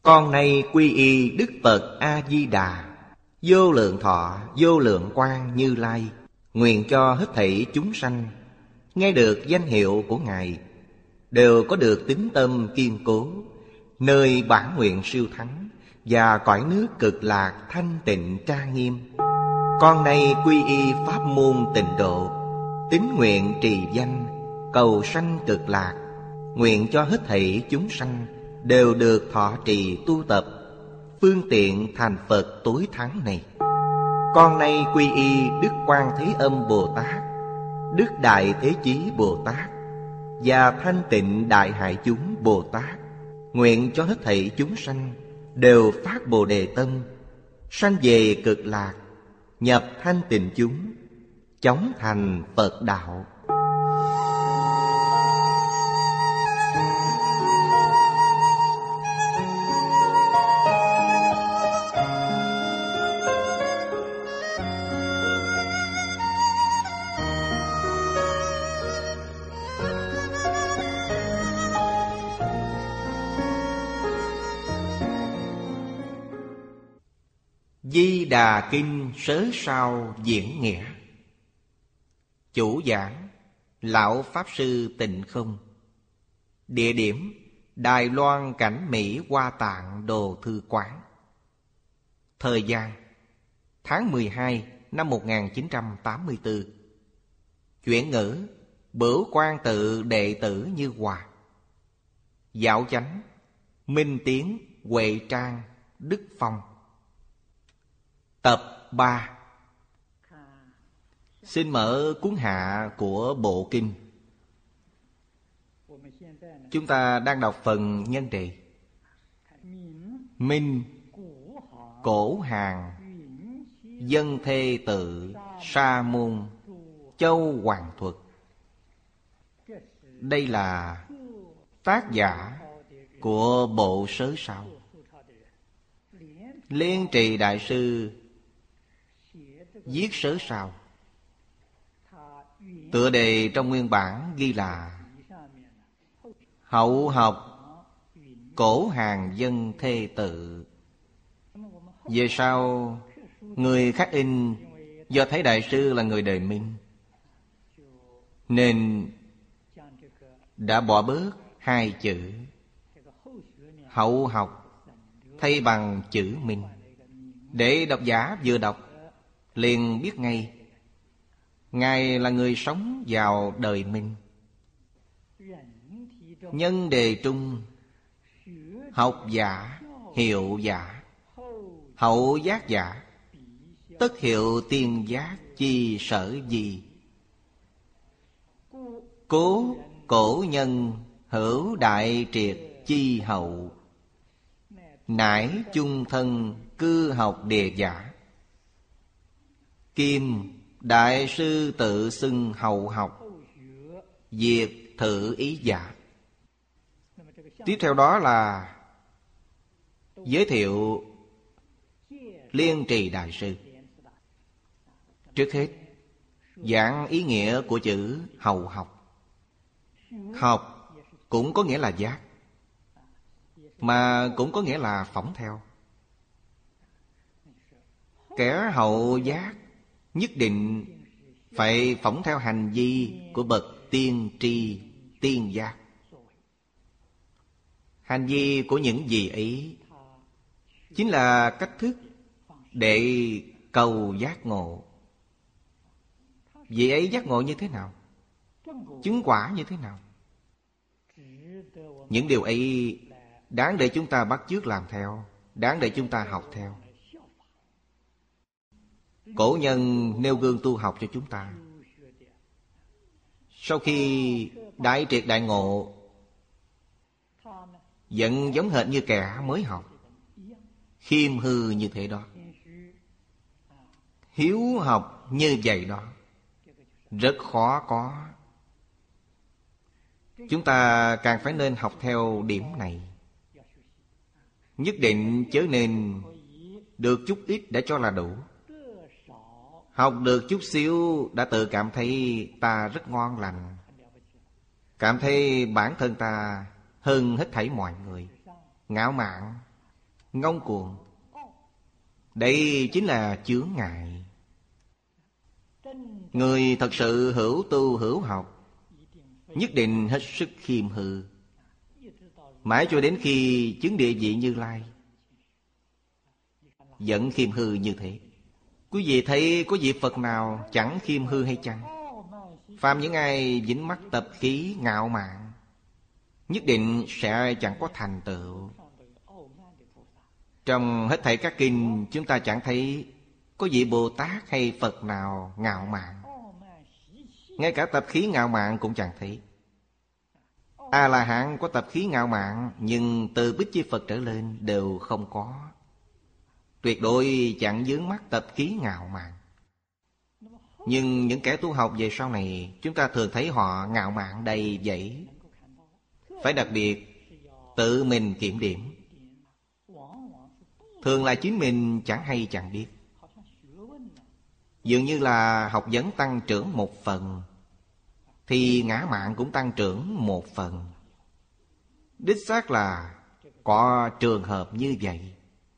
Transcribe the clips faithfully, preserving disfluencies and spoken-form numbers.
Con nay quy y Đức Phật A-di-đà, vô lượng thọ vô lượng quang Như Lai. Nguyện cho hết thảy chúng sanh nghe được danh hiệu của Ngài, đều có được tín tâm kiên cố, nơi bản nguyện siêu thắng và cõi nước cực lạc thanh tịnh trang nghiêm. Con nay quy y pháp môn Tịnh độ, tín nguyện trì danh cầu sanh cực lạc. Nguyện cho hết thảy chúng sanh đều được thọ trì tu tập, phương tiện thành Phật tối thắng này. Con nay quy y Đức Quan Thế Âm Bồ Tát, Đức Đại Thế Chí Bồ Tát và Thanh Tịnh Đại Hải Chúng Bồ Tát. Nguyện cho hết thảy chúng sanh đều phát Bồ Đề tâm, sanh về cực lạc, nhập thanh tịnh chúng, chóng thành Phật đạo. Di Đà Kinh Sớ Sao Diễn Nghĩa. Chủ giảng Lão Pháp Sư Tịnh Không. Địa điểm Đài Loan Cảnh Mỹ Hoa Tạng Đồ Thư Quán. Thời gian tháng mười hai năm một nghìn chín trăm tám mươi tư. Chuyển ngữ Bửu Quan Tự đệ tử Như Hòa. Dạo chánh Minh Tiến, Huệ Trang, Đức Phong. Tập ba. Xin mở cuốn hạ của bộ kinh. Chúng ta đang đọc phần nhân đề. Minh, Cổ Hàng, Dân Thê Tự, Sa Môn, Châu Hoàng Thuật. Đây là tác giả của bộ Sớ Sao. Liên Trì Đại Sư viết Sớ Sao. Tựa đề trong nguyên bản ghi là Hậu học Cổ Hàng Dân Thê Tự. Về sau người khắc in do thấy Đại Sư là người đời Minh, nên đã bỏ bớt hai chữ hậu học, thay bằng chữ Minh, để độc giả vừa đọc liền biết ngay Ngài là người sống vào đời Minh. Nhân đề trung học giả, hiệu giả, hậu giác giả, tất hiệu tiên giác chi sở gì. Cố cổ nhân hữu đại triệt chi hậu, nải chung thân cư học đề giả. Kim Đại Sư tự xưng hậu học, diệt thử ý giả. Tiếp theo đó là giới thiệu Liên Trì Đại Sư. Trước hết giảng ý nghĩa của chữ hậu học. Học cũng có nghĩa là giác, mà cũng có nghĩa là phỏng theo. Kẻ hậu giác nhất định phải phỏng theo hành vi của bậc tiên tri, tiên giác. Hành vi của những gì ấy chính là cách thức để cầu giác ngộ. Vị ấy giác ngộ như thế nào? Chứng quả như thế nào? Những điều ấy đáng để chúng ta bắt chước làm theo, đáng để chúng ta học theo. Cổ nhân nêu gương tu học cho chúng ta. Sau khi đại triệt đại ngộ, vẫn giống hệt như kẻ mới học, khiêm hư như thế đó, hiếu học như vậy đó, rất khó có. Chúng ta càng phải nên học theo điểm này. Nhất định chớ nên được chút ít đã cho là đủ. Học được chút xíu đã tự cảm thấy ta rất ngon lành, cảm thấy bản thân ta hơn hết thảy mọi người, ngạo mạn, ngông cuồng. Đây chính là chướng ngại. Người thật sự hữu tu hữu học, nhất định hết sức khiêm hư, mãi cho đến khi chứng địa vị Như Lai vẫn khiêm hư như thế. Quý vị thấy có vị Phật nào chẳng khiêm hư hay chăng? Phàm những ai dính mắc tập khí ngạo mạn, nhất định sẽ chẳng có thành tựu. Trong hết thảy các kinh, chúng ta chẳng thấy có vị Bồ Tát hay Phật nào ngạo mạn. Ngay cả tập khí ngạo mạn cũng chẳng thấy. A-la-hán có tập khí ngạo mạn, nhưng từ Bích Chi Phật trở lên đều không có. Tuyệt đối chẳng vướng mắc tập khí ngạo mạn. Nhưng những kẻ tu học về sau này, chúng ta thường thấy họ ngạo mạn đầy dẫy. Phải đặc biệt tự mình kiểm điểm. Thường là chính mình chẳng hay chẳng biết. Dường như là học vấn tăng trưởng một phần, thì ngã mạn cũng tăng trưởng một phần. Đích xác là có trường hợp như vậy.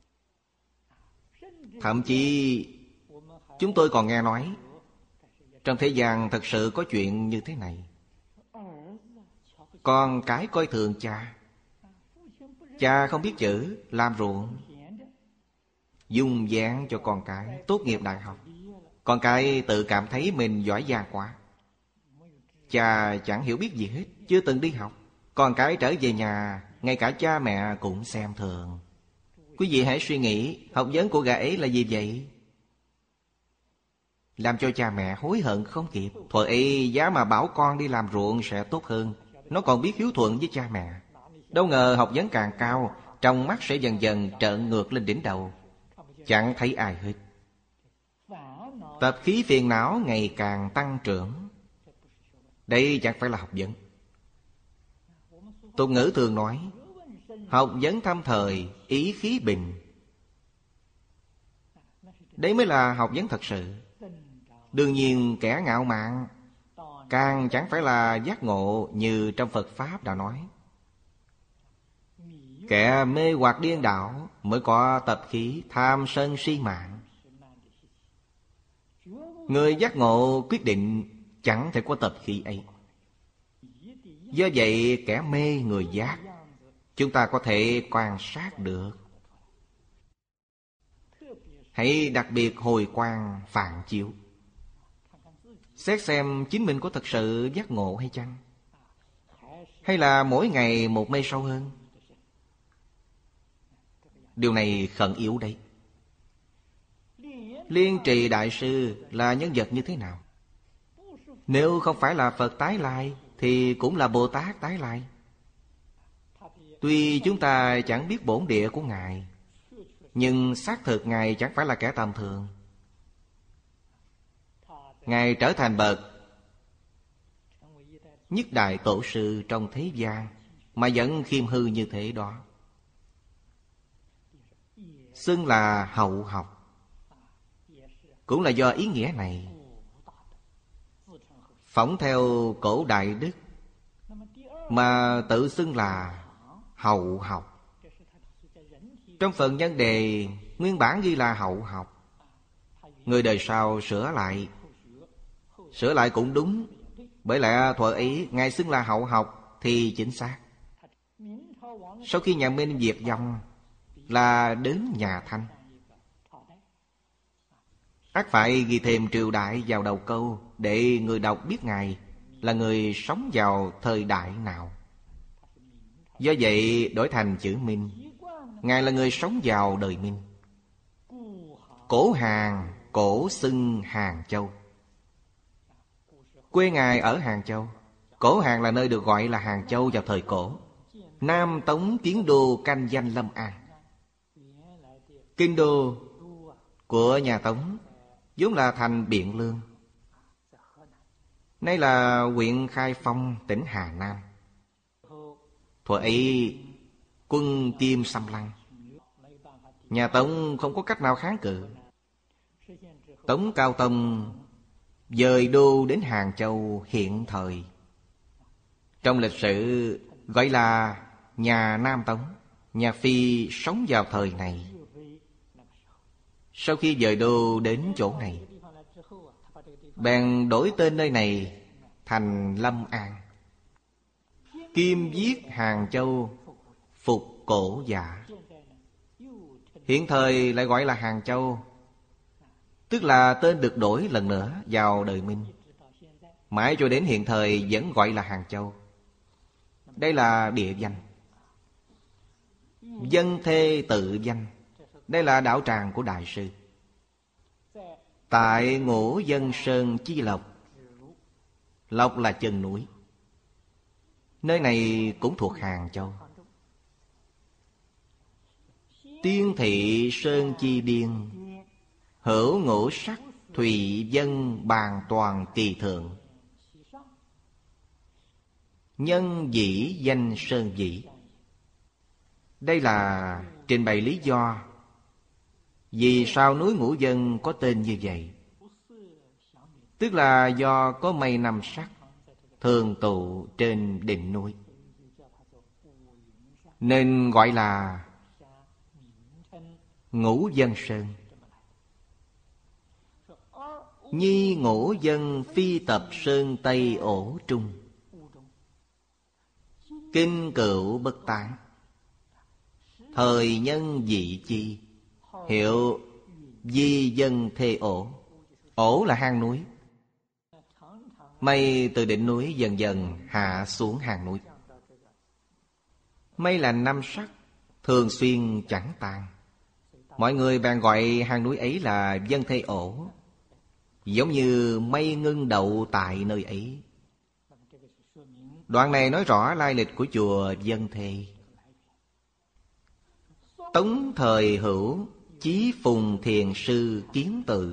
Thậm chí chúng tôi còn nghe nói trong thế gian thật sự có chuyện như thế này. Con cái coi thường cha. Cha không biết chữ, làm ruộng, dung dáng cho con cái tốt nghiệp đại học. Con cái tự cảm thấy mình giỏi giang quá. Cha chẳng hiểu biết gì hết, chưa từng đi học. Con cái trở về nhà, ngay cả cha mẹ cũng xem thường. Quý vị hãy suy nghĩ, học vấn của gã ấy là gì vậy? Làm cho cha mẹ hối hận không kịp. Thuở ấy giá mà bảo con đi làm ruộng sẽ tốt hơn. Nó còn biết hiếu thuận với cha mẹ. Đâu ngờ học vấn càng cao, trong mắt sẽ dần dần trợn ngược lên đỉnh đầu, chẳng thấy ai hết. Tập khí phiền não ngày càng tăng trưởng. Đây chẳng phải là học vấn. Tục ngữ thường nói, học vấn thâm thời, ý khí bình. Đấy mới là học vấn thật sự. Đương nhiên kẻ ngạo mạn càng chẳng phải là giác ngộ như trong Phật Pháp đã nói. Kẻ mê hoặc điên đảo mới có tập khí tham sân si mạng. Người giác ngộ quyết định chẳng thể có tập khí ấy. Do vậy kẻ mê người giác, chúng ta có thể quan sát được. Hãy đặc biệt hồi quang phản chiếu, xét xem chính mình có thật sự giác ngộ hay chăng, hay là mỗi ngày một mê sâu hơn. Điều này khẩn yếu đấy. Liên Trì Đại Sư là nhân vật như thế nào? Nếu không phải là Phật tái lai thì cũng là Bồ Tát tái lai. Tuy chúng ta chẳng biết bổn địa của Ngài, nhưng xác thực Ngài chẳng phải là kẻ tầm thường. Ngài trở thành bậc nhất đại tổ sư trong thế gian, mà vẫn khiêm hư như thế đó. Xưng là hậu học, cũng là do ý nghĩa này. Phỏng theo cổ đại đức mà tự xưng là hậu học. Trong phần nhân đề nguyên bản ghi là hậu học, người đời sau sửa lại. Sửa lại cũng đúng, bởi lẽ thuở ấy Ngài xưng là hậu học thì chính xác. Sau khi nhà Minh diệt vong là đến nhà Thanh, ắt phải ghi thêm triều đại vào đầu câu, để người đọc biết Ngài là người sống vào thời đại nào. Do vậy đổi thành chữ Minh. Ngài là người sống vào đời Minh. Cổ Hàn, cổ xưng Hàng Châu. Quê Ngài ở Hàng Châu. Cổ Hàn là nơi được gọi là Hàng Châu vào thời cổ. Nam Tống Kiến Đô canh danh Lâm An. Kinh đô của nhà Tống vốn là thành Biện Lương, nay là huyện Khai Phong, tỉnh Hà Nam. Thuở ấy quân Kim xâm lăng, nhà Tống không có cách nào kháng cự. Tống Cao Tông dời đô đến Hàng Châu hiện thời, trong lịch sử gọi là nhà Nam Tống. Nhạc Phi sống vào thời này. Sau khi dời đô đến chỗ này, bèn đổi tên nơi này thành Lâm An. Kim viết Hàng Châu, phục cổ giả. Hiện thời lại gọi là Hàng Châu, tức là tên được đổi lần nữa vào đời Minh. Mãi cho đến hiện thời vẫn gọi là Hàng Châu. Đây là địa danh. Dân thê tự danh. Đây là đạo tràng của Đại sư. Tại Ngũ Dân Sơn Chi Lộc. Lộc là chân núi. Nơi này cũng thuộc Hàng Châu. Tiên thị Sơn Chi Điên, hữu ngũ sắc thủy dân bàn toàn kỳ thượng. Nhân dĩ danh Sơn Dĩ. Đây là trình bày lý do vì sao núi Ngũ Dân có tên như vậy. Tức là do có mây năm sắc thường tụ trên đỉnh núi, nên gọi là Ngũ Dân Sơn. Nhi Ngũ Dân phi tập sơn Tây ổ trung. Kinh cựu bất tán. Thời nhân dị chi. Hiệu di dân thê ổ. Ổ là hang núi. Mây từ đỉnh núi dần dần hạ xuống hang núi. Mây là năm sắc, thường xuyên chẳng tan. Mọi người bèn gọi hang núi ấy là Dân Thê Ổ, giống như mây ngưng đậu tại nơi ấy. Đoạn này nói rõ lai lịch của chùa Dân Thê. Tống thời hữu Chí Phùng Thiền Sư kiến tự,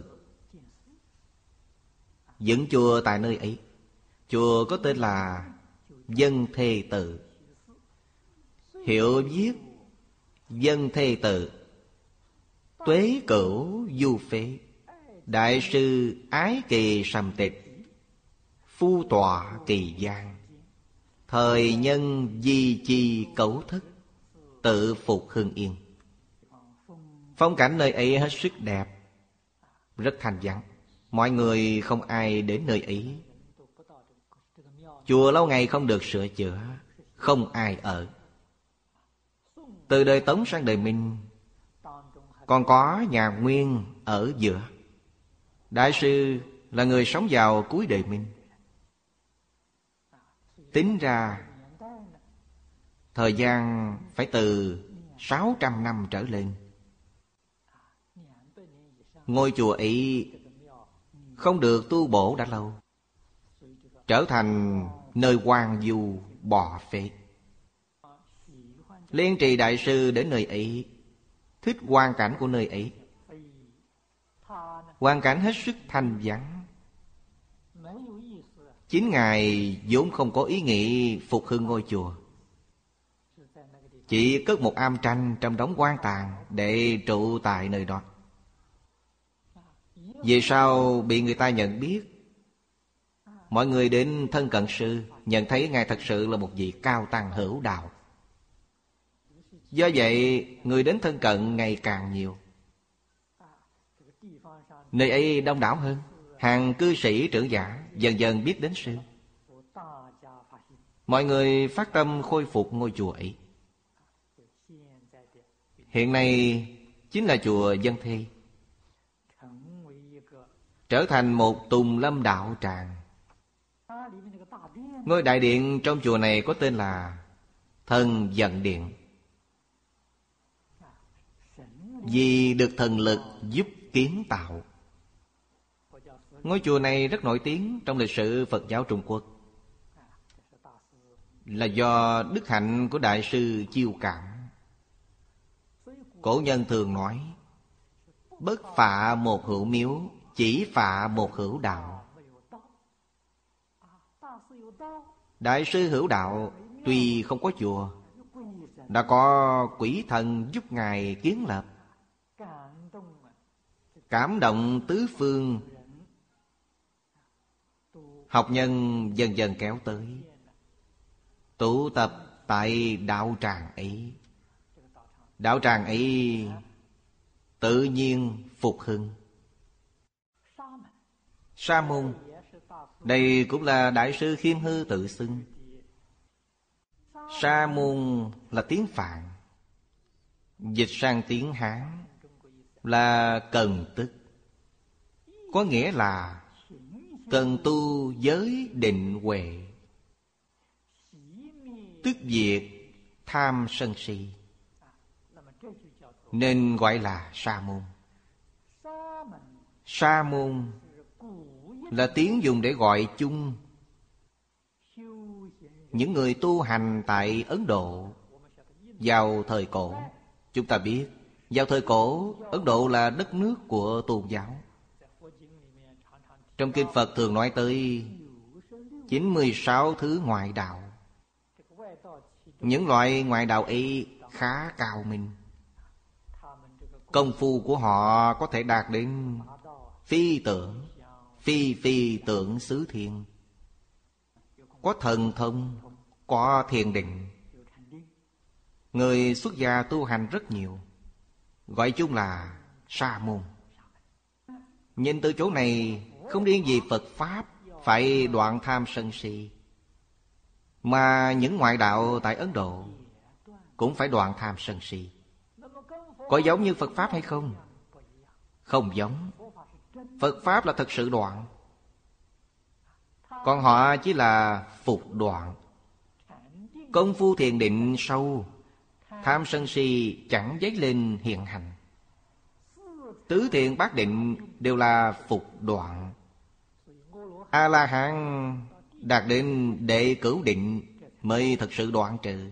dựng chùa tại nơi ấy. Chùa có tên là Dân Thê Tự. Hiệu viết Dân Thê Tự. Tuế Cửu Du Phế. Đại sư Ái Kỳ Sầm Tịch. Phu tọa Kỳ Giang. Thời nhân Di Chi Cẩu Thất. Tự phục Hưng Yên. Phong cảnh nơi ấy hết sức đẹp, rất thanh vắng. Mọi người không ai đến nơi ấy. Chùa lâu ngày không được sửa chữa, không ai ở. Từ đời Tống sang đời Minh, còn có nhà Nguyên ở giữa. Đại sư là người sống vào cuối đời Minh. Tính ra thời gian phải từ sáu trăm năm trở lên. Ngôi chùa ấy không được tu bổ đã lâu, trở thành nơi hoang vu bò phế. Liên Trì Đại sư đến nơi ấy, thích hoàn cảnh của nơi ấy. Hoàn cảnh hết sức thanh vắng. Chính Ngài vốn không có ý nghĩ phục hưng ngôi chùa, chỉ cất một am tranh trong đống quan tàn để trụ tại nơi đó. Về sau bị người ta nhận biết, mọi người đến thân cận sư, nhận thấy Ngài thật sự là một vị cao tăng hữu đạo. Do vậy người đến thân cận ngày càng nhiều. Nơi ấy đông đảo hơn, hàng cư sĩ trưởng giả dần dần biết đến sư. Mọi người phát tâm khôi phục ngôi chùa ấy. Hiện nay chính là chùa Dân Thê, trở thành một tùng lâm đạo tràng. Ngôi đại điện trong chùa này có tên là Thần Vận Điện, vì được thần lực giúp kiến tạo. Ngôi chùa này rất nổi tiếng trong lịch sử Phật giáo Trung Quốc, là do đức hạnh của Đại sư chiêu cảm. Cổ nhân thường nói, bất phạ một hữu miếu, chỉ phạ một hữu đạo. Đại sư hữu đạo tuy không có chùa, đã có quỷ thần giúp Ngài kiến lập, cảm động tứ phương. Học nhân dần dần kéo tới, tụ tập tại đạo tràng ấy. đạo tràng ấy tự nhiên phục hưng. Sa môn, đây cũng là Đại sư Khiêm Hư tự xưng. Sa môn là tiếng Phạn, dịch sang tiếng Hán là cần tức, có nghĩa là cần tu giới định huệ, tức diệt tham sân si, nên gọi là sa môn. Sa môn là tiếng dùng để gọi chung những người tu hành tại Ấn Độ vào thời cổ. Chúng ta biết, vào thời cổ, Ấn Độ là đất nước của tôn giáo. Trong kinh Phật thường nói tới chín mươi sáu thứ ngoại đạo. Những loại ngoại đạo ấy khá cao minh. Công phu của họ có thể đạt đến phi tưởng, phi phi tưởng xứ thiên, có thần thông, có thiền định. Người xuất gia tu hành rất nhiều, gọi chung là sa môn. Nhìn từ chỗ này, không riêng gì Phật Pháp phải đoạn tham sân si, mà những ngoại đạo tại Ấn Độ cũng phải đoạn tham sân si. Có giống như Phật Pháp hay không? Không giống. Phật Pháp là thật sự đoạn, còn họ chỉ là phục đoạn. Công phu thiền định sâu, tham sân si chẳng dấy lên hiện hành. Tứ thiền bát định đều là phục đoạn. A-la-hán đạt đến đệ cửu định mới thật sự đoạn trừ.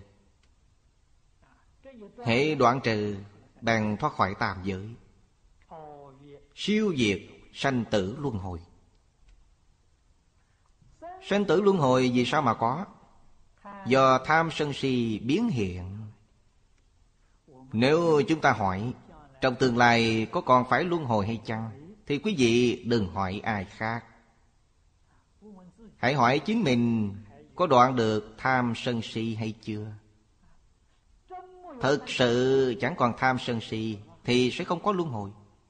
Hễ đoạn trừ bèn thoát khỏi tam giới, siêu diệt sanh tử luân hồi. Sanh tử luân hồi vì sao mà có? Do tham sân si biến hiện. Nếu chúng ta hỏi trong tương lai có còn phải luân hồi hay chăng, thì quý vị đừng hỏi ai khác, hãy hỏi chính mình có đoạn được tham sân si hay chưa. Thực sự chẳng còn tham sân si thì sẽ không có luân hồi.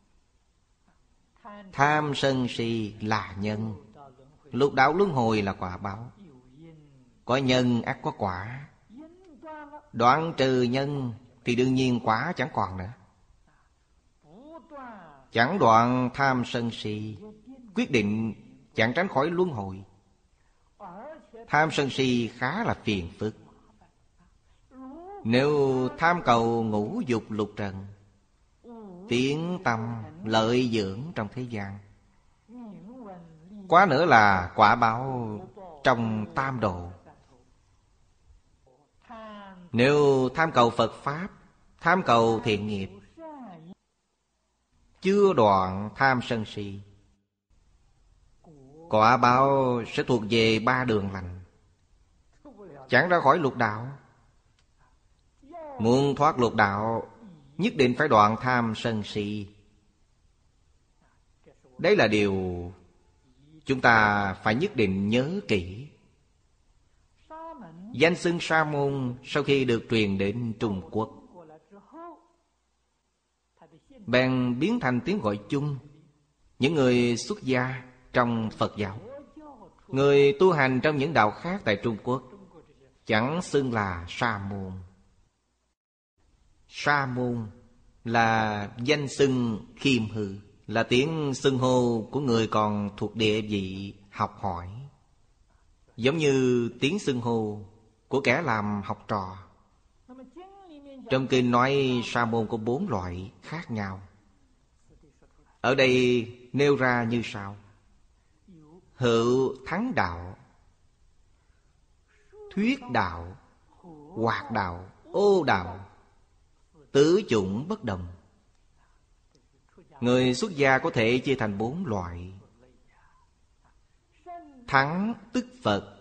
Tham sân si là nhân, lục đạo luân hồi là quả báo. Có nhân ắt có quả. Đoạn trừ nhân thì đương nhiên quả chẳng còn nữa. Chẳng đoạn tham sân si, quyết định chẳng tránh khỏi luân hồi. Tham sân si khá là phiền phức. Nếu tham cầu ngũ dục lục trần, tiếng tâm lợi dưỡng trong thế gian, quá nữa là quả báo trong tam độ. Nếu tham cầu Phật Pháp, tham cầu thiện nghiệp, chưa đoạn tham sân si, quả báo sẽ thuộc về ba đường lành, chẳng ra khỏi lục đạo. Muốn thoát lục đạo, nhất định phải đoạn tham sân si. Đấy là điều chúng ta phải nhất định nhớ kỹ. Danh xưng sa môn sau khi được truyền đến Trung Quốc, bèn biến thành tiếng gọi chung. Những người xuất gia trong Phật giáo, người tu hành trong những đạo khác tại Trung Quốc, chẳng xưng là sa môn. Sa môn là danh xưng khiêm hư, là tiếng xưng hô của người còn thuộc địa vị học hỏi, giống như tiếng xưng hô của kẻ làm học trò. Trong kinh nói sa môn có bốn loại khác nhau. Ở đây nêu ra như sau: hữu thắng đạo, thuyết đạo, hoạt đạo, ô đạo, tứ chủng bất đồng. Người xuất gia có thể chia thành bốn loại. Thắng tức Phật,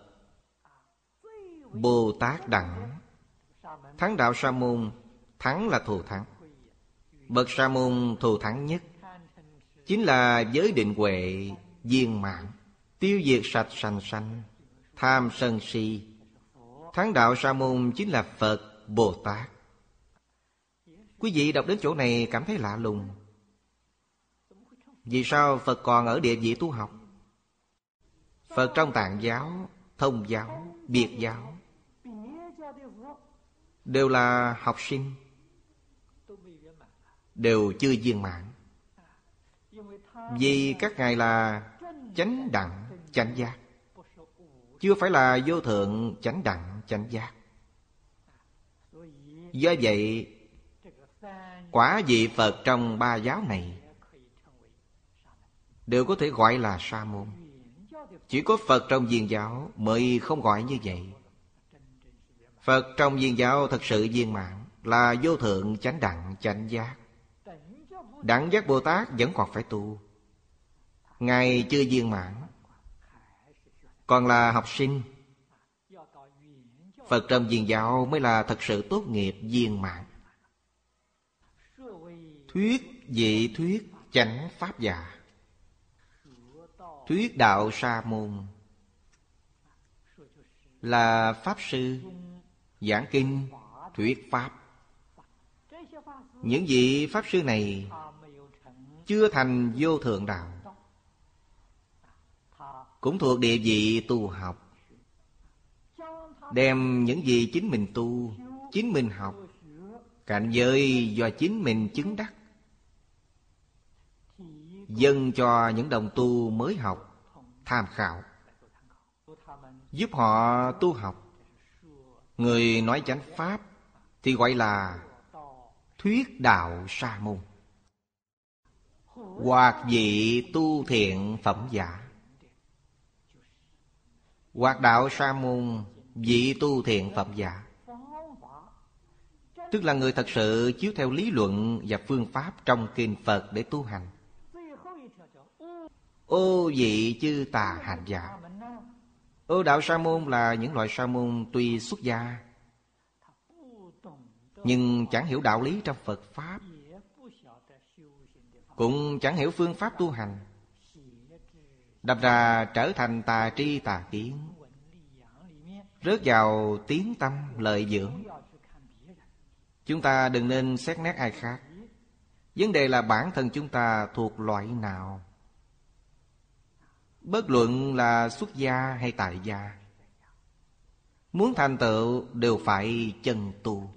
Bồ Tát đẳng. Thắng đạo sa môn, thắng là thù thắng. Bậc sa môn thù thắng nhất chính là giới định huệ viên mãn, tiêu diệt sạch sành sanh tham sân si. Thắng đạo sa môn chính là Phật, Bồ Tát. Quý vị đọc đến chỗ này cảm thấy lạ lùng. Vì sao Phật còn ở địa vị tu học? Phật trong Tạng giáo, Thông giáo, Biệt giáo đều là học sinh, đều chưa viên mãn. Vì các ngài là chánh đẳng, chánh giác, chưa phải là vô thượng chánh đẳng, chánh giác. Do vậy, quả vị Phật trong ba giáo này đều có thể gọi là sa môn. Chỉ có Phật trong Viên giáo mới không gọi như vậy. Phật trong Viên giáo thật sự viên mãn, là vô thượng chánh đẳng chánh giác. Đẳng giác Bồ Tát vẫn còn phải tu, ngài chưa viên mãn, còn là học sinh. Phật trong Viên giáo mới là thật sự tốt nghiệp viên mãn. Thuyết vị thuyết chánh pháp giả, thuyết đạo sa môn, là pháp sư giảng kinh thuyết pháp. Những vị pháp sư này chưa thành vô thượng đạo, cũng thuộc địa vị tu học. Đem những gì chính mình tu, chính mình học, cảnh giới do chính mình chứng đắc, dâng cho những đồng tu mới học tham khảo, giúp họ tu học. Người nói chánh pháp thì gọi là thuyết đạo sa môn, hoặc vị tu thiện phẩm giả. Hoặc đạo sa môn, vị tu thiện phẩm giả, tức là người thật sự chiếu theo lý luận và phương pháp trong kinh Phật để tu hành. Ô vị chư tà hành giả. Ô đạo sa môn là những loại sa môn tuy xuất gia, nhưng chẳng hiểu đạo lý trong Phật Pháp, cũng chẳng hiểu phương pháp tu hành, đâm ra trở thành tà tri tà kiến, rớt vào tiếng tâm lợi dưỡng. Chúng ta đừng nên xét nét ai khác, vấn đề là bản thân chúng ta thuộc loại nào. Bất luận là xuất gia hay tại gia, muốn thành tựu đều phải chân tu.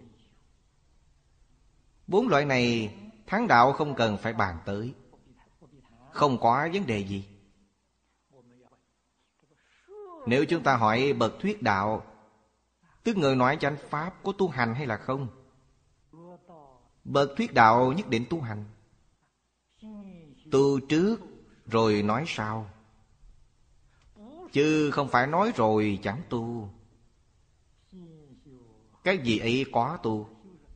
Bốn loại này thắng đạo không cần phải bàn tới, không có vấn đề gì. Nếu chúng ta hỏi bậc thuyết đạo, tức người nói chánh pháp, có tu hành hay là không? Bậc thuyết đạo nhất định tu hành. Tu trước rồi nói sau, chứ không phải nói rồi chẳng tu. Cái gì ấy có tu,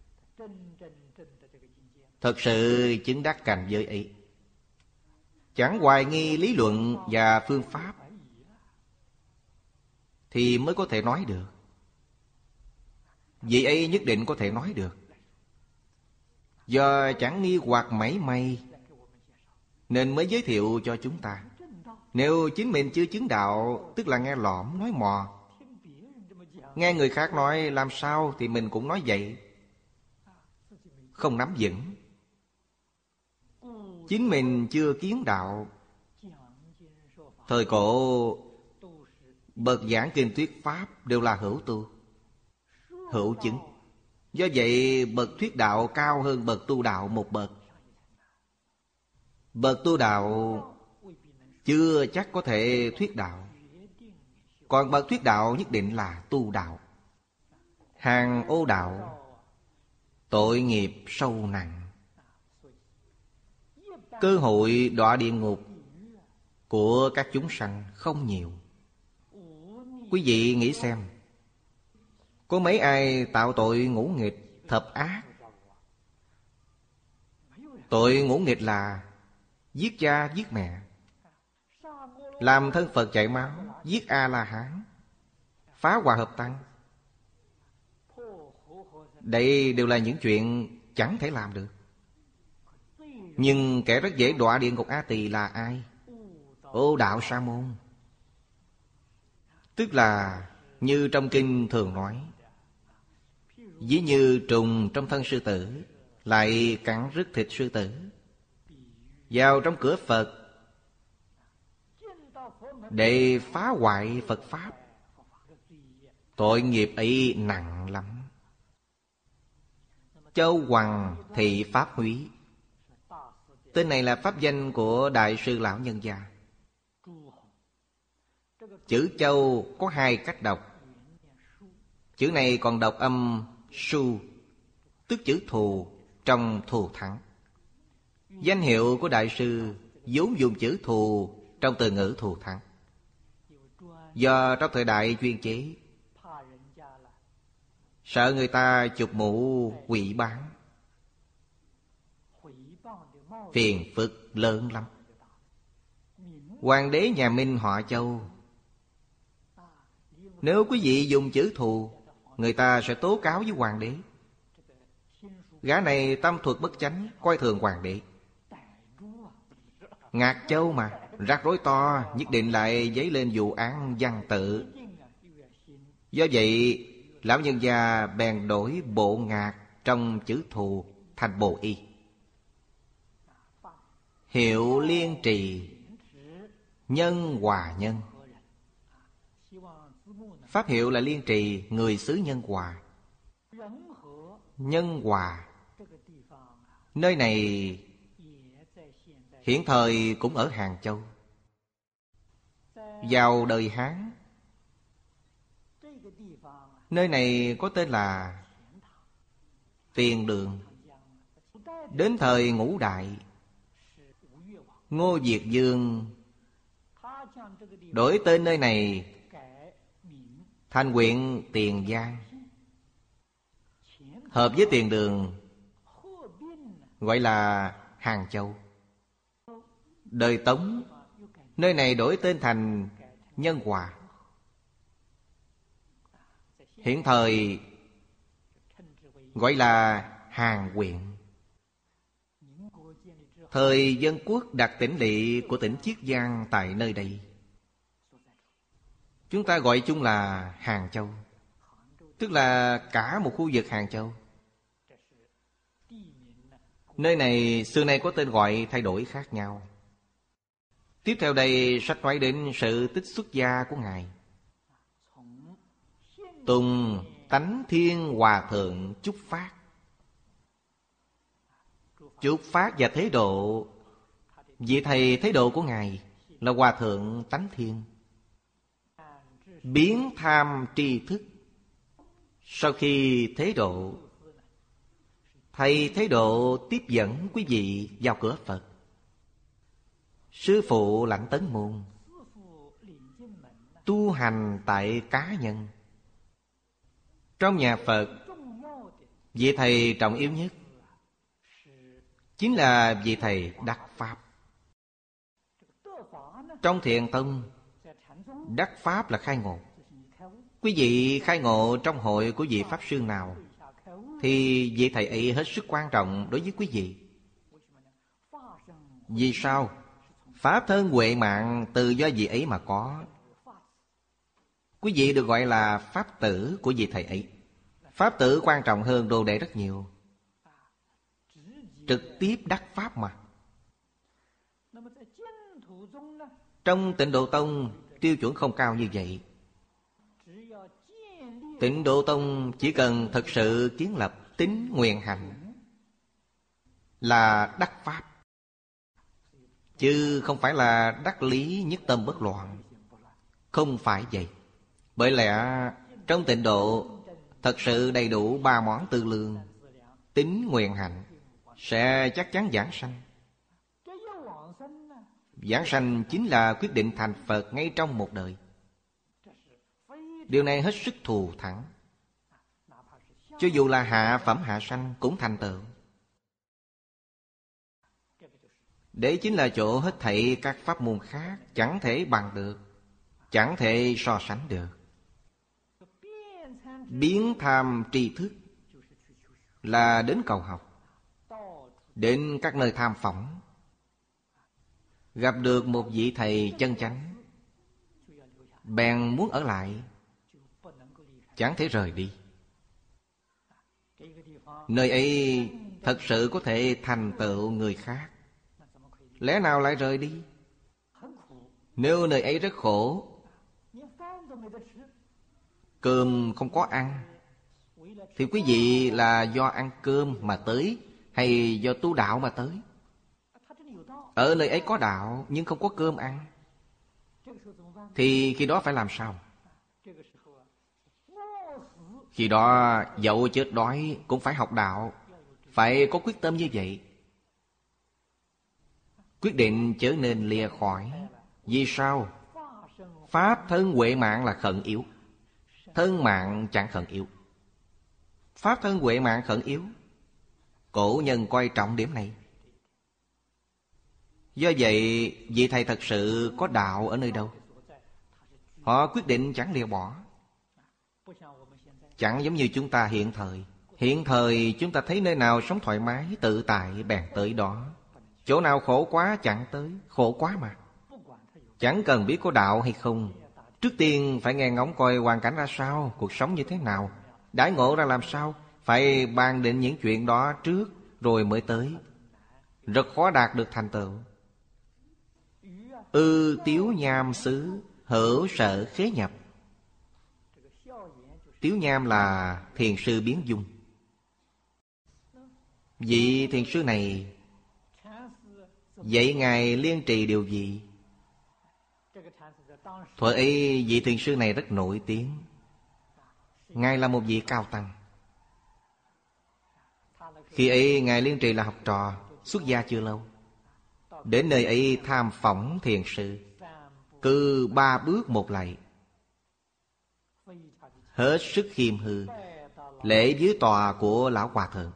thật sự chứng đắc cảnh giới ấy. Chẳng hoài nghi lý luận và phương pháp thì mới có thể nói được. Vị ấy nhất định có thể nói được. Do chẳng nghi hoặc mảy may nên mới giới thiệu cho chúng ta. Nếu chính mình chưa chứng đạo, tức là nghe lỏm nói mò. Nghe người khác nói làm sao thì mình cũng nói vậy, không nắm vững. Chính mình chưa kiến đạo. Thời cổ bậc giảng kinh thuyết pháp đều là hữu tu, hữu chứng. Do vậy bậc thuyết đạo cao hơn bậc tu đạo một bậc. Bậc tu đạo chưa chắc có thể thuyết đạo, còn bậc thuyết đạo nhất định là tu đạo. Hàng ô đạo, tội nghiệp sâu nặng, cơ hội đọa địa ngục của các chúng sanh không nhiều. Quý vị nghĩ xem, có mấy ai tạo tội ngũ nghịch thập ác? Tội ngũ nghịch là giết cha giết mẹ, làm thân Phật chảy máu, giết A-la-hán, phá hòa hợp tăng. Đây đều là những chuyện chẳng thể làm được. Nhưng kẻ rất dễ đọa địa ngục A Tỳ là ai? Ô đạo sa môn. Tức là như trong kinh thường nói, ví như trùng trong thân sư tử, lại cắn rứt thịt sư tử. Vào trong cửa Phật để phá hoại Phật Pháp, tội nghiệp ấy nặng lắm. Châu Hoằng Thị Pháp Húy, tên này là pháp danh của Đại sư Lão Nhân Gia. Chữ Châu có hai cách đọc. Chữ này còn đọc âm su, tức chữ thù trong thù thắng. Danh hiệu của đại sư vốn dùng chữ thù trong từ ngữ thù thắng. Do trong thời đại chuyên chế, sợ người ta chụp mũ quỷ bán, phiền phức lớn lắm. Hoàng đế nhà Minh họ Châu. Nếu quý vị dùng chữ thù, người ta sẽ tố cáo với hoàng đế. Gã này tâm thuật bất chánh, coi thường hoàng đế. Ngạc Châu mà, rắc rối to, nhất định lại dấy lên vụ án văn tự. Do vậy, Lão Nhân Gia bèn đổi bộ ngạc trong chữ thù thành bộ y. Hiệu Liên Trì, Nhân Hòa Nhân. Pháp hiệu là Liên Trì, người xứ Nhân Hòa. Nhân Hòa, nơi này hiện thời cũng ở Hàng Châu. Vào đời Hán, nơi này có tên là Tiền Đường. Đến thời Ngũ Đại, Ngô Diệt Dương đổi tên nơi này thành huyện Tiền Giang, hợp với Tiền Đường, gọi là Hàng Châu. Đời Tống, nơi này đổi tên thành Nhân Hòa. Hiện thời gọi là Hàng huyện. Thời Dân Quốc đặt tỉnh lỵ của tỉnh Chiết Giang tại nơi đây. Chúng ta gọi chung là Hàng Châu, tức là cả một khu vực Hàng Châu. Nơi này xưa nay có tên gọi thay đổi khác nhau. Tiếp theo đây sách nói đến sự tích xuất gia của Ngài. Tùng Tánh Thiên Hòa Thượng Chúc Phát. Chúc Phát và Thế Độ, vị thầy Thế Độ của Ngài là Hòa Thượng Tánh Thiên. Biến tham tri thức. Sau khi Thế Độ, thầy Thế Độ tiếp dẫn quý vị vào cửa Phật. Sư phụ lãnh Tấn Môn, tu hành tại cá nhân. Trong nhà Phật, vị thầy trọng yếu nhất chính là vị thầy đắc Pháp. Trong Thiền Tông, đắc Pháp là khai ngộ. Quý vị khai ngộ trong hội của vị Pháp Sư nào, thì vị thầy ấy hết sức quan trọng đối với quý vị. Vì sao? Pháp thân huệ mạng từ do vị ấy mà có. Quý vị được gọi là Pháp tử của vị thầy ấy. Pháp tử quan trọng hơn đồ đệ rất nhiều. Trực tiếp đắc Pháp mà. Trong Tịnh Độ Tông, tiêu chuẩn không cao như vậy. Tịnh Độ Tông chỉ cần thật sự kiến lập tín nguyện hạnh là đắc Pháp, chứ không phải là đắc lý nhất tâm bất loạn. Không phải vậy. Bởi lẽ trong Tịnh Độ thật sự đầy đủ ba món tư lương, tín nguyện hạnh, sẽ chắc chắn giảng sanh. Giảng sanh chính là quyết định thành Phật ngay trong một đời. Điều này hết sức thù thắng. Cho dù là hạ phẩm hạ sanh cũng thành tựu. Đấy chính là chỗ hết thảy các pháp môn khác chẳng thể bằng được, chẳng thể so sánh được. Biến tham tri thức là đến cầu học, đến các nơi tham phỏng, gặp được một vị thầy chân chánh, bèn muốn ở lại, chẳng thể rời đi. Nơi ấy thật sự có thể thành tựu người khác, lẽ nào lại rời đi? Nếu nơi ấy rất khổ, cơm không có ăn, thì quý vị là do ăn cơm mà tới, hay do tu đạo mà tới? Ở nơi ấy có đạo nhưng không có cơm ăn, thì khi đó phải làm sao? Khi đó dẫu chết đói cũng phải học đạo, phải có quyết tâm như vậy. Quyết định trở nên lìa khỏi. Vì sao? Pháp thân huệ mạng là khẩn yếu, thân mạng chẳng khẩn yếu. Pháp thân huệ mạng khẩn yếu, cổ nhân coi trọng điểm này. Do vậy, vị thầy thật sự có đạo ở nơi đâu? Họ quyết định chẳng lìa bỏ. Chẳng giống như chúng ta hiện thời. Hiện thời chúng ta thấy nơi nào sống thoải mái, tự tại bèn tới đó. Chỗ nào khổ quá chẳng tới, khổ quá mà. Chẳng cần biết có đạo hay không, trước tiên phải nghe ngóng coi hoàn cảnh ra sao, cuộc sống như thế nào, đãi ngộ ra làm sao. Phải bàn định những chuyện đó trước rồi mới tới. Rất khó đạt được thành tựu. Ư tiếu nham xứ, hữu sợ khế nhập. Tiếu nham là thiền sư biến dung. Vị thiền sư này dạy Ngài liên trì điều gì? Thuở ấy vị thiền sư này rất nổi tiếng. Ngài là một vị cao tăng. Khi ấy Ngài liên trì là học trò, xuất gia chưa lâu. Đến nơi ấy tham phỏng thiền sư, cứ ba bước một lạy, hết sức khiêm hư, lễ dưới tòa của Lão Hòa Thượng.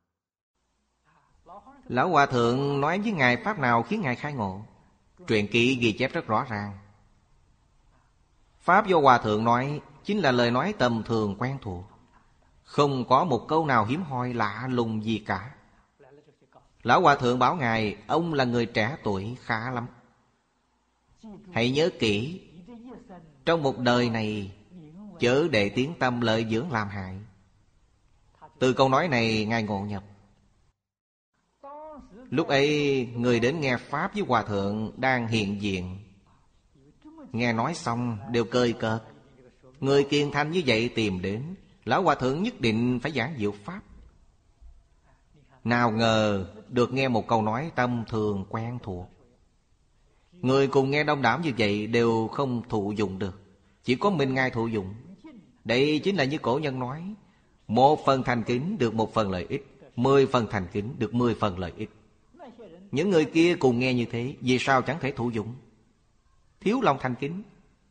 Lão Hòa Thượng nói với Ngài pháp nào khiến Ngài khai ngộ. Truyện ký ghi chép rất rõ ràng. Pháp do Hòa Thượng nói chính là lời nói tầm thường quen thuộc, không có một câu nào hiếm hoi lạ lùng gì cả. Lão Hòa Thượng bảo Ngài, ông là người trẻ tuổi khá lắm. Hãy nhớ kỹ, trong một đời này chớ để tiếng tâm lợi dưỡng làm hại. Từ câu nói này Ngài ngộ nhập. Lúc ấy người đến nghe pháp với Hòa Thượng đang hiện diện. Nghe nói xong đều cười cợt. Người kiên thanh như vậy tìm đến, Lão Hòa Thượng nhất định phải giảng diệu pháp. Nào ngờ được nghe một câu nói tâm thường quen thuộc. Người cùng nghe đông đảo như vậy đều không thụ dụng được, chỉ có mình Ngài thụ dụng. Đây chính là như cổ nhân nói, một phần thành kính được một phần lợi ích, mười phần thành kính được mười phần lợi ích. Những người kia cùng nghe như thế, vì sao chẳng thể thụ dụng? Thiếu lòng thành kính,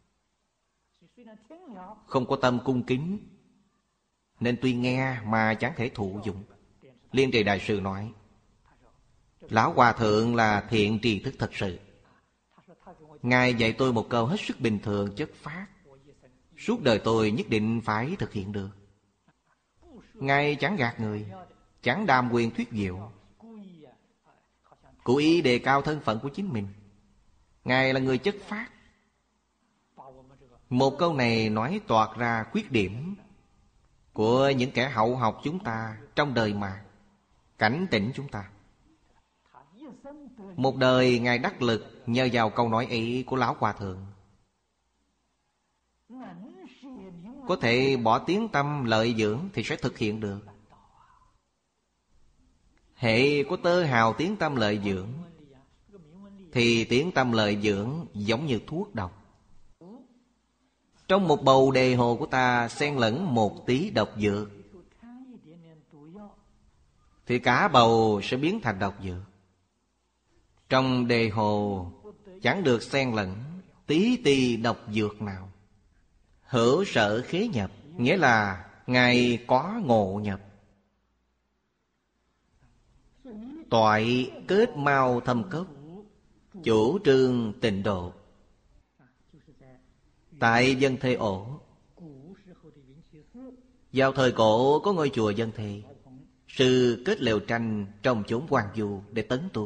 không có tâm cung kính, nên tuy nghe mà chẳng thể thụ dụng. Liên Trì Đại Sư nói, Lão Hòa Thượng là thiện trì thức thật sự. Ngài dạy tôi một câu hết sức bình thường chất phác, suốt đời tôi nhất định phải thực hiện được. Ngài chẳng gạt người, chẳng đàm quyền thuyết diệu, cố ý đề cao thân phận của chính mình. Ngài là người chất phác. Một câu này nói toạc ra khuyết điểm của những kẻ hậu học chúng ta trong đời mà, cảnh tỉnh chúng ta. Một đời Ngài đắc lực nhờ vào câu nói ấy của Lão Hòa Thượng. Có thể bỏ tiếng tâm lợi dưỡng thì sẽ thực hiện được. Hệ có tơ hào tiếng tâm lợi dưỡng thì tiếng tâm lợi dưỡng giống như thuốc độc. Trong một bầu đề hồ của ta xen lẫn một tí độc dược thì cả bầu sẽ biến thành độc dược. Trong đề hồ chẳng được xen lẫn tí ti độc dược nào. Hữu sở khế nhập, nghĩa là Ngài có ngộ nhập. Toại kết mau thâm cốc, chủ trương tịnh độ. Tại Dân Thê Ổ, vào thời cổ có ngôi chùa Dân Thê, sư kết lều tranh trong chốn hoang vu để tấn tu.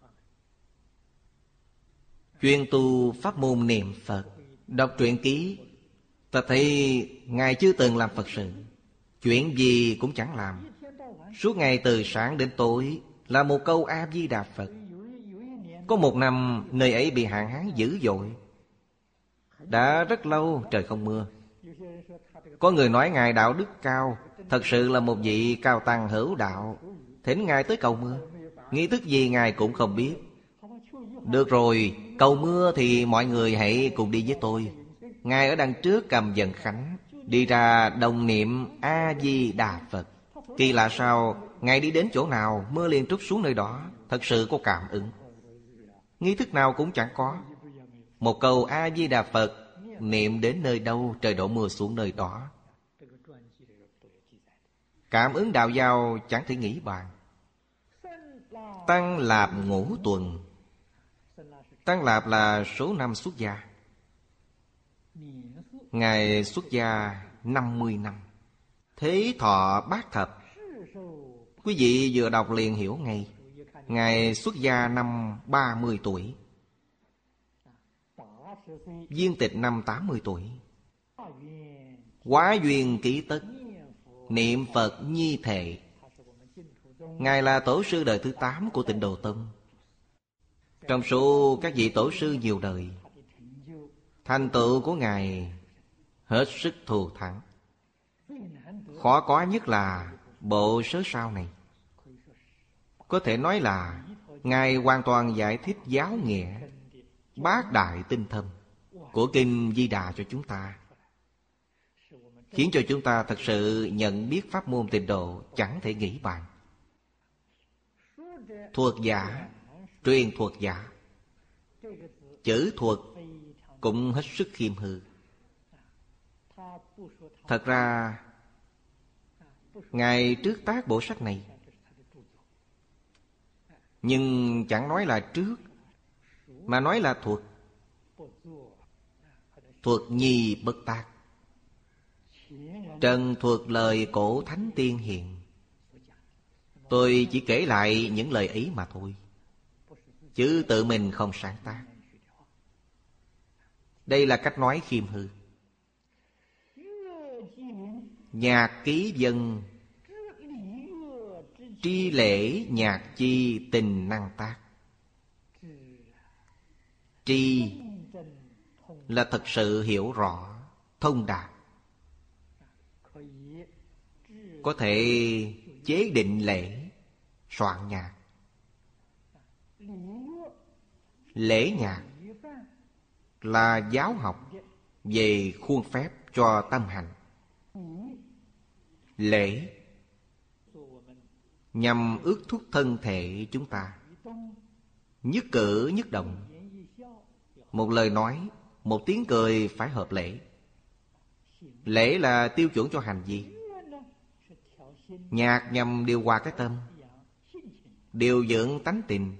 Chuyên tu pháp môn niệm Phật. Đọc truyện ký, ta thấy Ngài chưa từng làm Phật sự, chuyện gì cũng chẳng làm, Suốt ngày từ sáng đến tối là một câu A-di-đà Phật. Có một năm nơi ấy bị hạn hán dữ dội, đã rất lâu trời không mưa. Có người nói Ngài đạo đức cao, thật sự là một vị cao tăng hữu đạo, thỉnh Ngài tới cầu mưa. Nghi thức gì Ngài cũng không biết. Được rồi, cầu mưa thì mọi người hãy cùng đi với tôi. Ngài ở đằng trước cầm dần khánh, đi ra đồng niệm A-di-đà Phật. Kỳ lạ sao, Ngài đi đến chỗ nào mưa liền trút xuống nơi đó. Thật sự có cảm ứng. Nghi thức nào cũng chẳng có. Một câu A-di-đà Phật niệm đến nơi đâu trời đổ mưa xuống nơi đó. Cảm ứng đạo giao chẳng thể nghĩ bàn. Tăng Lạp ngũ tuần. Tăng Lạp là số năm xuất gia. Ngài xuất gia năm mươi năm. Thế thọ bát thập. Quý vị vừa đọc liền hiểu ngay. Ngài xuất gia năm ba mươi tuổi, viên tịch năm tám mươi tuổi. Quá duyên ký tất, niệm Phật nhi thệ. Ngài là tổ sư đời thứ tám của Tịnh Độ Tông. Trong số các vị tổ sư nhiều đời, thành tựu của Ngài hết sức thù thắng. Khó có nhất là bộ sớ sao này. Có thể nói là Ngài hoàn toàn giải thích giáo nghĩa bát đại tinh thâm của Kinh Di Đà cho chúng ta, khiến cho chúng ta thật sự nhận biết pháp môn Tịnh độ chẳng thể nghĩ bàn. Thuật giả, truyền thuật giả. Chữ thuật cũng hết sức khiêm hư. Thật ra Ngài trước tác bộ sách này, nhưng chẳng nói là trước, mà nói là thuật. Thuật nhi bất tác. Trần thuật lời cổ thánh tiên hiền. Tôi chỉ kể lại những lời ấy mà thôi, chứ tự mình không sáng tác. Đây là cách nói khiêm hư. Nhạc ký dân, tri lễ nhạc chi tình năng tác. Tri là thật sự hiểu rõ, thông đạt. Có thể chế định lễ, soạn nhạc. Lễ nhạc là giáo học về khuôn phép cho tâm hành. Lễ nhằm ước thúc thân thể chúng ta, nhất cử nhất động. Một lời nói, một tiếng cười phải hợp lễ. Lễ là tiêu chuẩn cho hành vi. Nhạc nhằm điều hòa cái tâm, điều dưỡng tánh tình.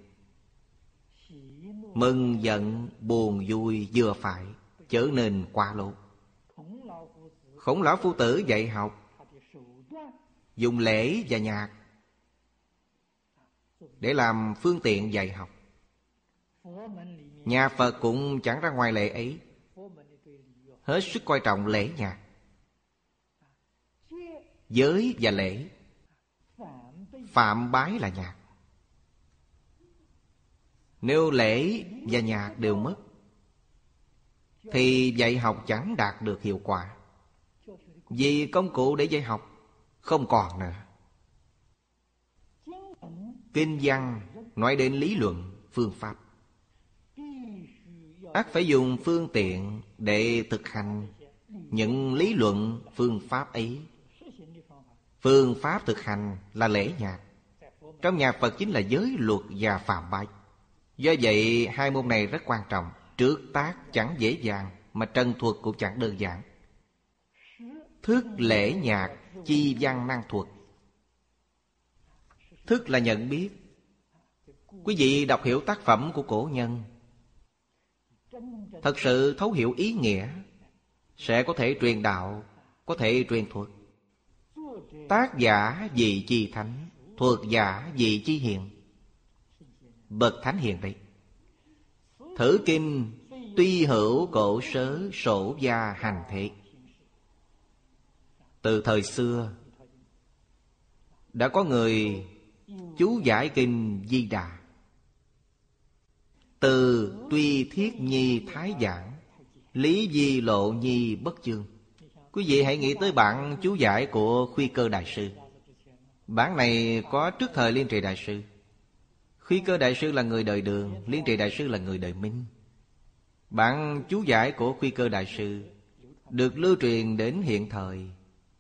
Mừng giận, buồn vui vừa phải, chớ nên quá lố. Khổng lão phu tử dạy học dùng lễ và nhạc để làm phương tiện dạy học. Nhà Phật cũng chẳng ra ngoài lễ ấy, hết sức coi trọng lễ nhạc. Giới và lễ, phạm bái là nhạc. Nếu lễ và nhạc đều mất thì dạy học chẳng đạt được hiệu quả, vì công cụ để dạy học không còn nữa. Kinh văn nói đến lý luận, phương pháp, ắt phải dùng phương tiện để thực hành những lý luận, phương pháp ấy. Phương pháp thực hành là lễ nhạc. Trong nhà Phật chính là giới luật và phạm bái. Do vậy hai môn này rất quan trọng. Trước tác chẳng dễ dàng, mà trần thuật cũng chẳng đơn giản. Thức lễ nhạc chi văn năng thuật. Thức là nhận biết. Quý vị đọc hiểu tác phẩm của cổ nhân, thật sự thấu hiểu ý nghĩa, sẽ có thể truyền đạo, có thể truyền thuật. Tác giả vị chi thánh, thuật giả vị chi hiền. Bậc thánh hiền đấy. Thử kinh tuy hữu cổ sớ sổ gia hành thế. Từ thời xưa đã có người chú giải kinh Di Đà. Từ Tuy Thiết Nhi Thái Giảng, Lý Di Lộ Nhi Bất Chương. Quý vị hãy nghĩ tới bản chú giải của Khuy Cơ Đại Sư. Bản này có trước thời Liên Trì Đại Sư. Khuy Cơ Đại Sư là người đời Đường, Liên Trì Đại Sư là người đời Minh. Bản chú giải của Khuy Cơ Đại Sư được lưu truyền đến hiện thời.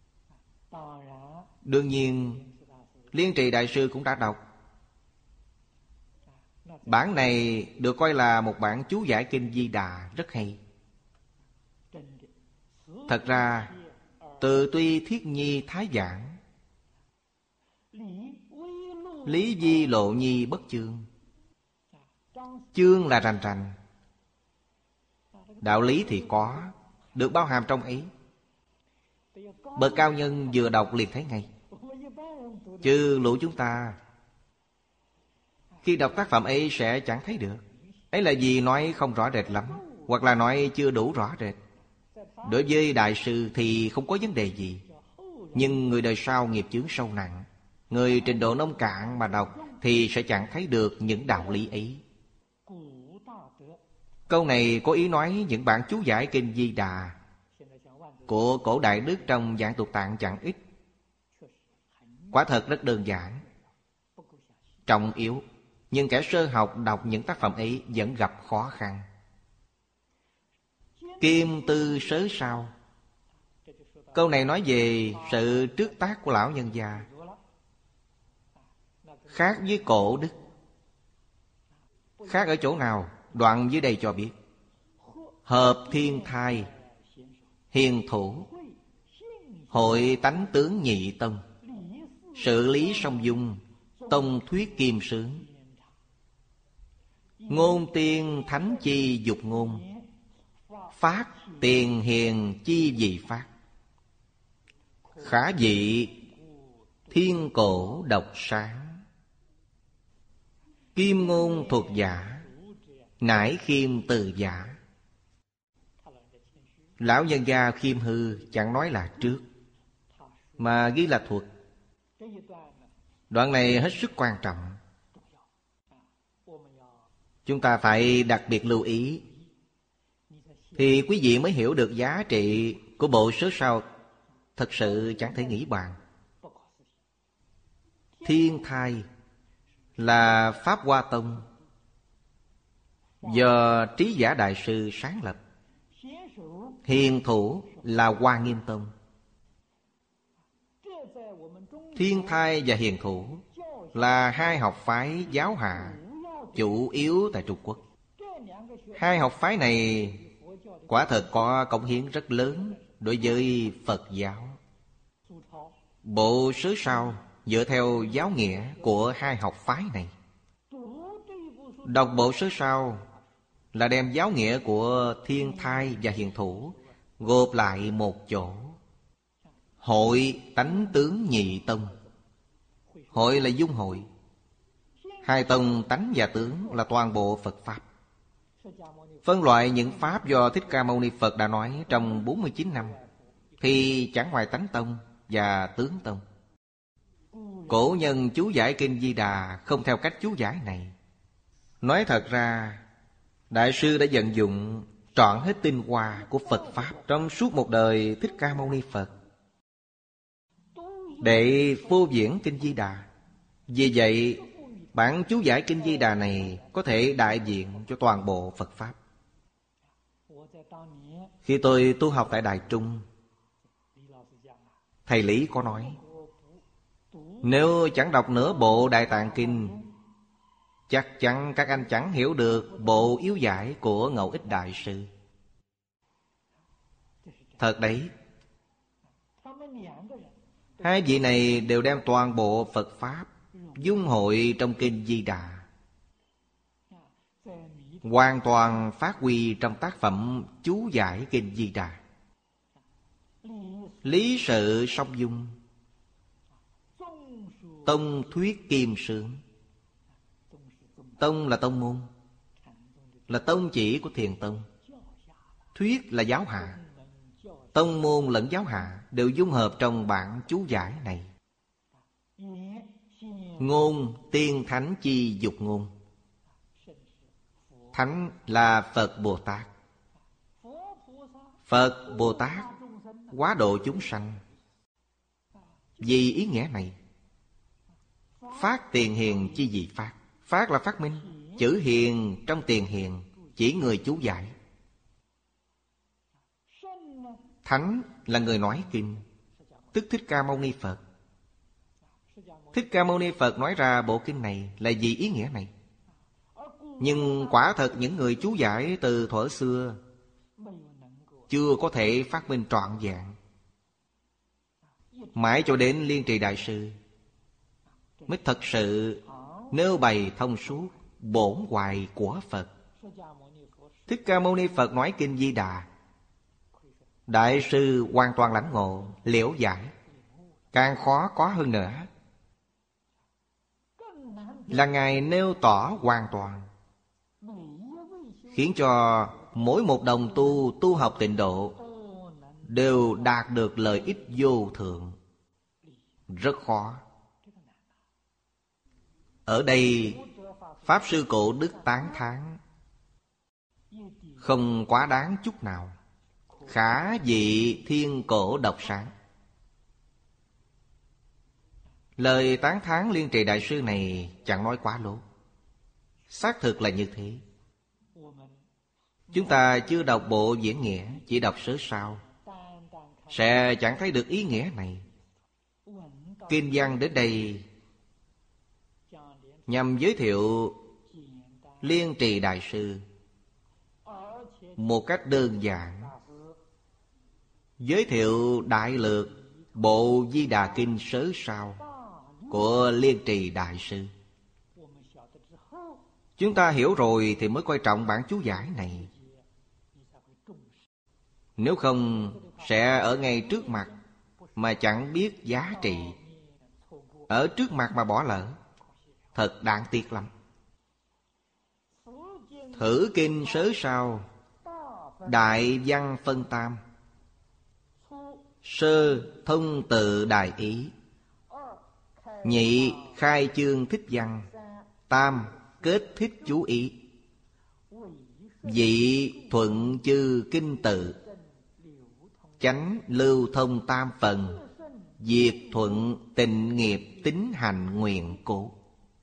Đương nhiên Liên Trì Đại Sư cũng đã đọc. Bản này được coi là một bản chú giải kinh Di Đà rất hay. Thật ra Từ Tuy Thiết Nhi Thái Giảng, Lý Di Lộ Nhi Bất Chương. Chương là rành rành, đạo lý thì có, được bao hàm trong ấy. Bậc cao nhân vừa đọc liền thấy ngay. Chứ lũ chúng ta khi đọc tác phẩm ấy sẽ chẳng thấy được. Ấy là vì nói không rõ rệt lắm, hoặc là nói chưa đủ rõ rệt. Đối với đại sư thì không có vấn đề gì, nhưng người đời sau nghiệp chướng sâu nặng, người trình độ nông cạn mà đọc thì sẽ chẳng thấy được những đạo lý ấy. Câu này có ý nói những bản chú giải kinh Di Đà của cổ đại đức trong Giảng Tục Tạng chẳng ít. Quả thật rất đơn giản, trọng yếu, nhưng kẻ sơ học đọc những tác phẩm ấy vẫn gặp khó khăn. Kim tư sớ sao. Câu này nói về sự trước tác của lão nhân gia, khác với cổ đức. Khác ở chỗ nào? Đoạn dưới đây cho biết: hợp thiên thai, hiền thủ, hội tánh tướng nhị tông, sự lý song dung, tông thuyết kim sướng, ngôn tiên thánh chi dục ngôn, phát tiền hiền chi dị phát, khả dị thiên cổ độc sáng, kim ngôn thuộc giả, nải khiêm từ giả. Lão nhân gia khiêm hư chẳng nói là trước, mà ghi là thuật. Đoạn này hết sức quan trọng, chúng ta phải đặc biệt lưu ý, thì quý vị mới hiểu được giá trị của bộ sớ sao. Thật sự chẳng thể nghĩ bàn. Thiên thai là Pháp Hoa Tông do Trí Giả Đại Sư sáng lập. Hiền thủ là Hoa Nghiêm Tông. Thiên thai và hiền thủ là hai học phái giáo hạ chủ yếu tại Trung Quốc. Hai học phái này quả thật có cống hiến rất lớn đối với Phật giáo. Bộ sớ sao dựa theo giáo nghĩa của hai học phái này. Đọc bộ sớ sao là đem giáo nghĩa của thiên thai và hiền thủ gộp lại một chỗ. Hội tánh tướng nhị tông. Hội là dung hội, hai tông tánh và tướng là toàn bộ Phật Pháp. Phân loại những Pháp do Thích Ca Mâu Ni Phật đã nói trong bốn mươi chín năm thì chẳng ngoài tánh tông và tướng tông. Cổ nhân chú giải kinh Di Đà không theo cách chú giải này. Nói thật ra, Đại sư đã vận dụng trọn hết tinh hoa của Phật Pháp trong suốt một đời Thích Ca Mâu Ni Phật để phô diễn kinh Di Đà. Vì vậy, bản chú giải kinh Di Đà này có thể đại diện cho toàn bộ Phật Pháp. Khi tôi tu học tại Đài Trung, thầy Lý có nói, nếu chẳng đọc nửa bộ Đại Tạng Kinh, chắc chắn các anh chẳng hiểu được bộ yếu giải của Ngẫu Ích Đại Sư. Thật đấy, hai vị này đều đem toàn bộ Phật Pháp dung hội trong kinh Di Đà, hoàn toàn phát huy trong tác phẩm chú giải kinh Di Đà. Lý sự song dung, tông thuyết kim sướng. Tông là tông môn, là tông chỉ của Thiền Tông. Thuyết là giáo hạ. Tông môn lẫn giáo hạ đều dung hợp trong bản chú giải này. Ngôn tiên thánh chi dục ngôn. Thánh là Phật Bồ Tát. Phật Bồ Tát hóa độ chúng sanh. Vì ý nghĩa này, phát tiền hiền chi vì phát. Phát là phát minh. Chữ hiền trong tiền hiền chỉ người chú giải. Thánh là người nói kinh, tức Thích Ca Mâu Ni Phật. Thích Ca Mâu Ni Phật nói ra bộ kinh này là vì ý nghĩa này. Nhưng quả thật những người chú giải từ thuở xưa chưa có thể phát minh trọn vẹn. Mãi cho đến Liên Trì Đại Sư mới thật sự nêu bày thông suốt bổn hoài của Phật. Thích Ca Mâu Ni Phật nói kinh Di Đà, Đại sư hoàn toàn lãnh ngộ, liễu giải. Càng khó có hơn nữa là Ngài nêu tỏ hoàn toàn, khiến cho mỗi một đồng tu tu học tịnh độ đều đạt được lợi ích vô thượng. Rất khó. Ở đây Pháp Sư Cổ Đức tán thán không quá đáng chút nào. Khả vị thiên cổ độc sáng. Lời tán thán Liên Trì Đại Sư này chẳng nói quá lố. Xác thực là như thế. Chúng ta chưa đọc bộ diễn nghĩa, chỉ đọc sớ sao, sẽ chẳng thấy được ý nghĩa này. Kinh văn đến đây nhằm giới thiệu Liên Trì Đại Sư một cách đơn giản, giới thiệu đại lược bộ Di Đà Kinh sớ sao của Liên Trì Đại Sư. Chúng ta hiểu rồi thì mới coi trọng bản chú giải này. Nếu không sẽ ở ngay trước mặt mà chẳng biết giá trị. Ở trước mặt mà bỏ lỡ, thật đáng tiếc lắm. Thử kinh sớ sao, đại văn phân tam. Sơ thông tự đại ý, nhị khai chương thích văn, tam kết thích chú ý, vị thuận chư kinh tự, chánh lưu thông tam phần, diệt thuận tịnh nghiệp tín hành nguyện cố.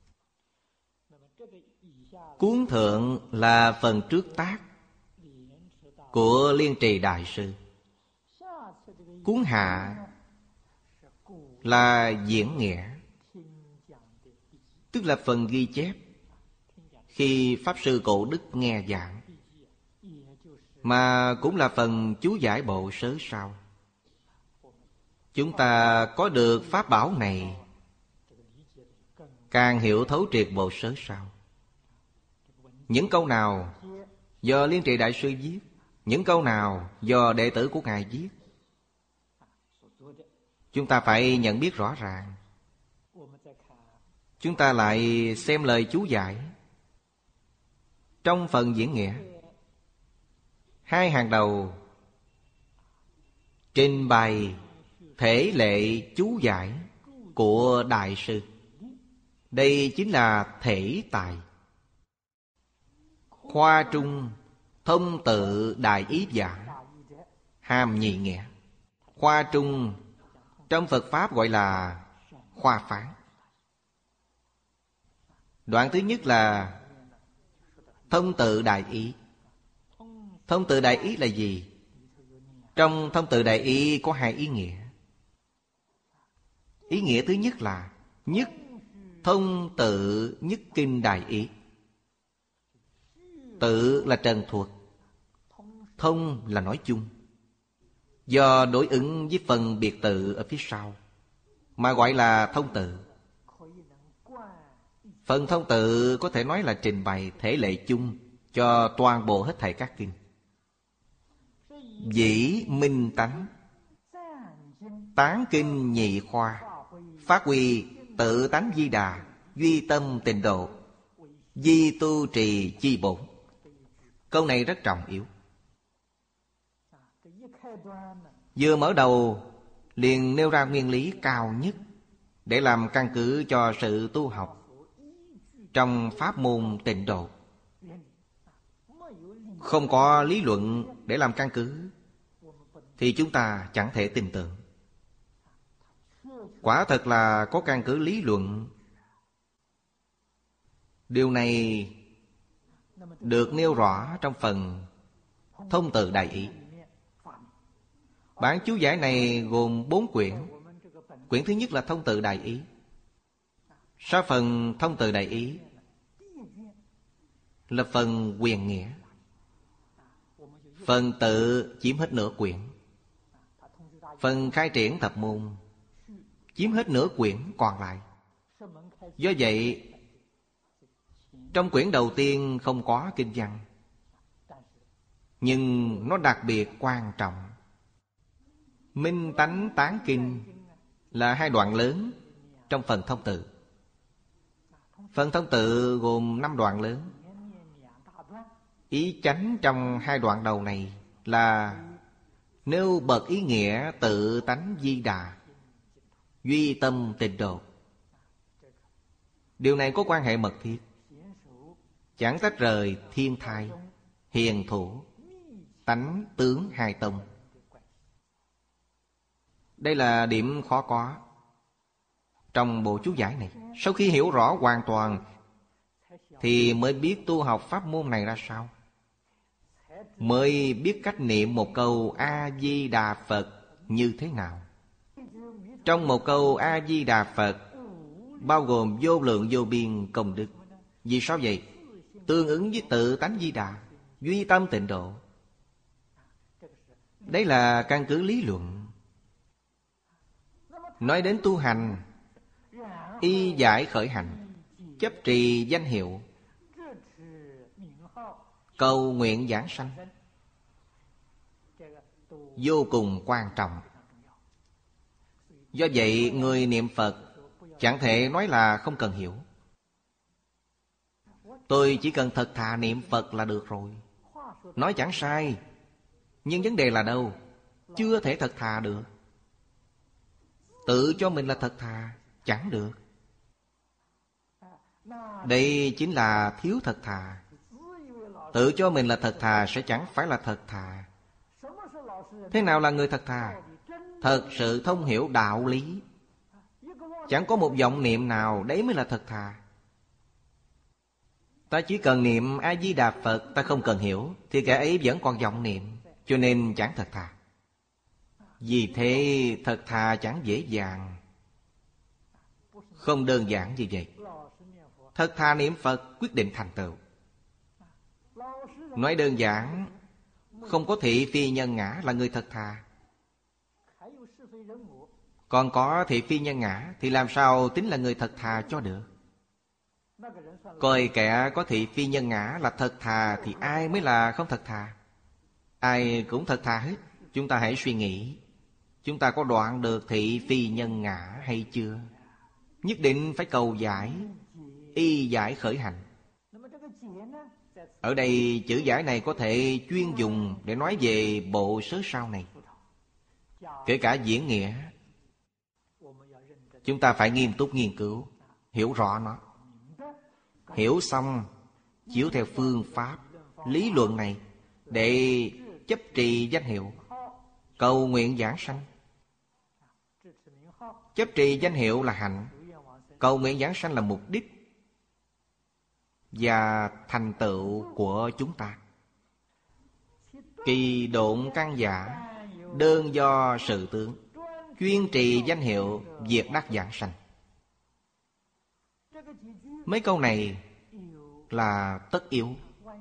Cuốn thượng là phần trước tác của Liên Trì Đại Sư. Cuốn hạ là diễn nghĩa, tức là phần ghi chép khi Pháp Sư Cổ Đức nghe giảng, mà cũng là phần chú giải bộ sớ sao. Chúng ta có được pháp bảo này, càng hiểu thấu triệt bộ sớ sao. Những câu nào do Liên Trì Đại Sư viết, những câu nào do đệ tử của Ngài viết, chúng ta phải nhận biết rõ ràng. Chúng ta lại xem lời chú giải. Trong phần diễn nghĩa, hai hàng đầu trình bày thể lệ chú giải của Đại Sư. Đây chính là thể tài. Khoa trung thông tự đại ý giảng, hàm nhị nghĩa. Khoa trung trong Phật Pháp gọi là khoa phán. Đoạn thứ nhất là thông tự đại ý. Thông tự đại ý là gì? Trong thông tự đại ý có hai ý nghĩa. Ý nghĩa thứ nhất là nhất thông tự nhất kinh đại ý. Tự là trần thuật, thông là nói chung. Do đối ứng với phần biệt tự ở phía sau mà gọi là thông tự. Phần thông tự có thể nói là trình bày thể lệ chung cho toàn bộ hết thảy các kinh. Dĩ minh tánh, tán kinh nhị khoa, phát huy tự tánh Di Đà, duy tâm tịnh độ, di tu trì chi bổn. Câu này rất trọng yếu. Vừa mở đầu liền nêu ra nguyên lý cao nhất để làm căn cứ cho sự tu học trong pháp môn tịnh độ. Không có lý luận để làm căn cứ thì chúng ta chẳng thể tin tưởng. Quả thật là có căn cứ lý luận. Điều này được nêu rõ trong phần Thông Từ Đại Ý. Bản chú giải này gồm bốn quyển. Quyển thứ nhất là Thông Từ Đại Ý. Sau phần Thông Từ Đại Ý là phần Quyền Nghĩa. Phần Tự chiếm hết nửa quyển. Phần Khai Triển Thập Môn chiếm hết nửa quyển còn lại. Do vậy, trong quyển đầu tiên không có kinh văn, nhưng nó đặc biệt quan trọng. Minh Tánh Tán Kinh là hai đoạn lớn trong phần Thông Tự. Phần Thông Tự gồm năm đoạn lớn. Ý chánh trong hai đoạn đầu này là nêu bậc ý nghĩa tự tánh di đà, duy tâm tịnh độ. Điều này có quan hệ mật thiết, chẳng tách rời thiên thai, hiền thủ, tánh tướng hai tông. Đây là điểm khó có trong bộ chú giải này. Sau khi hiểu rõ hoàn toàn thì mới biết tu học pháp môn này ra sao, mới biết cách niệm một câu A-di-đà Phật như thế nào. Trong một câu A-di-đà Phật bao gồm vô lượng vô biên công đức. Vì sao vậy? Tương ứng với tự tánh di đà, duy tâm tịnh độ. Đấy là căn cứ lý luận. Nói đến tu hành, y giải khởi hành, chấp trì danh hiệu, cầu nguyện giảng sanh, vô cùng quan trọng. Do vậy, người niệm Phật chẳng thể nói là không cần hiểu. Tôi chỉ cần thật thà niệm Phật là được rồi. Nói chẳng sai, nhưng vấn đề là đâu? Chưa thể thật thà được. Tự cho mình là thật thà chẳng được. Đây chính là thiếu thật thà. Tự cho mình là thật thà sẽ chẳng phải là thật thà. Thế nào là người thật thà? Thật sự thông hiểu đạo lý. Chẳng có một vọng niệm nào, đấy mới là thật thà. Ta chỉ cần niệm A-di-đà Phật, ta không cần hiểu, thì kẻ ấy vẫn còn vọng niệm, cho nên chẳng thật thà. Vì thế thật thà chẳng dễ dàng, không đơn giản như vậy. Thật thà niệm Phật quyết định thành tựu. Nói đơn giản, không có thị phi nhân ngã là người thật thà. Còn có thị phi nhân ngã thì làm sao tính là người thật thà cho được? Coi kẻ có thị phi nhân ngã là thật thà thì ai mới là không thật thà? Ai cũng thật thà hết. Chúng ta hãy suy nghĩ, chúng ta có đoạn được thị phi nhân ngã hay chưa? Nhất định phải cầu giải, y giải khởi hành. Ở đây chữ giải này có thể chuyên dùng để nói về bộ sớ sau này. Kể cả diễn nghĩa, chúng ta phải nghiêm túc nghiên cứu, hiểu rõ nó. Hiểu xong, chiếu theo phương pháp, lý luận này để chấp trì danh hiệu, cầu nguyện giảng sanh. Chấp trì danh hiệu là hạnh, cầu nguyện giảng sanh là mục đích và thành tựu của chúng ta. Kỳ độn căn giả, đơn do sự tướng, chuyên trì danh hiệu, diệt đắc giảng sanh. Mấy câu này là tất yếu.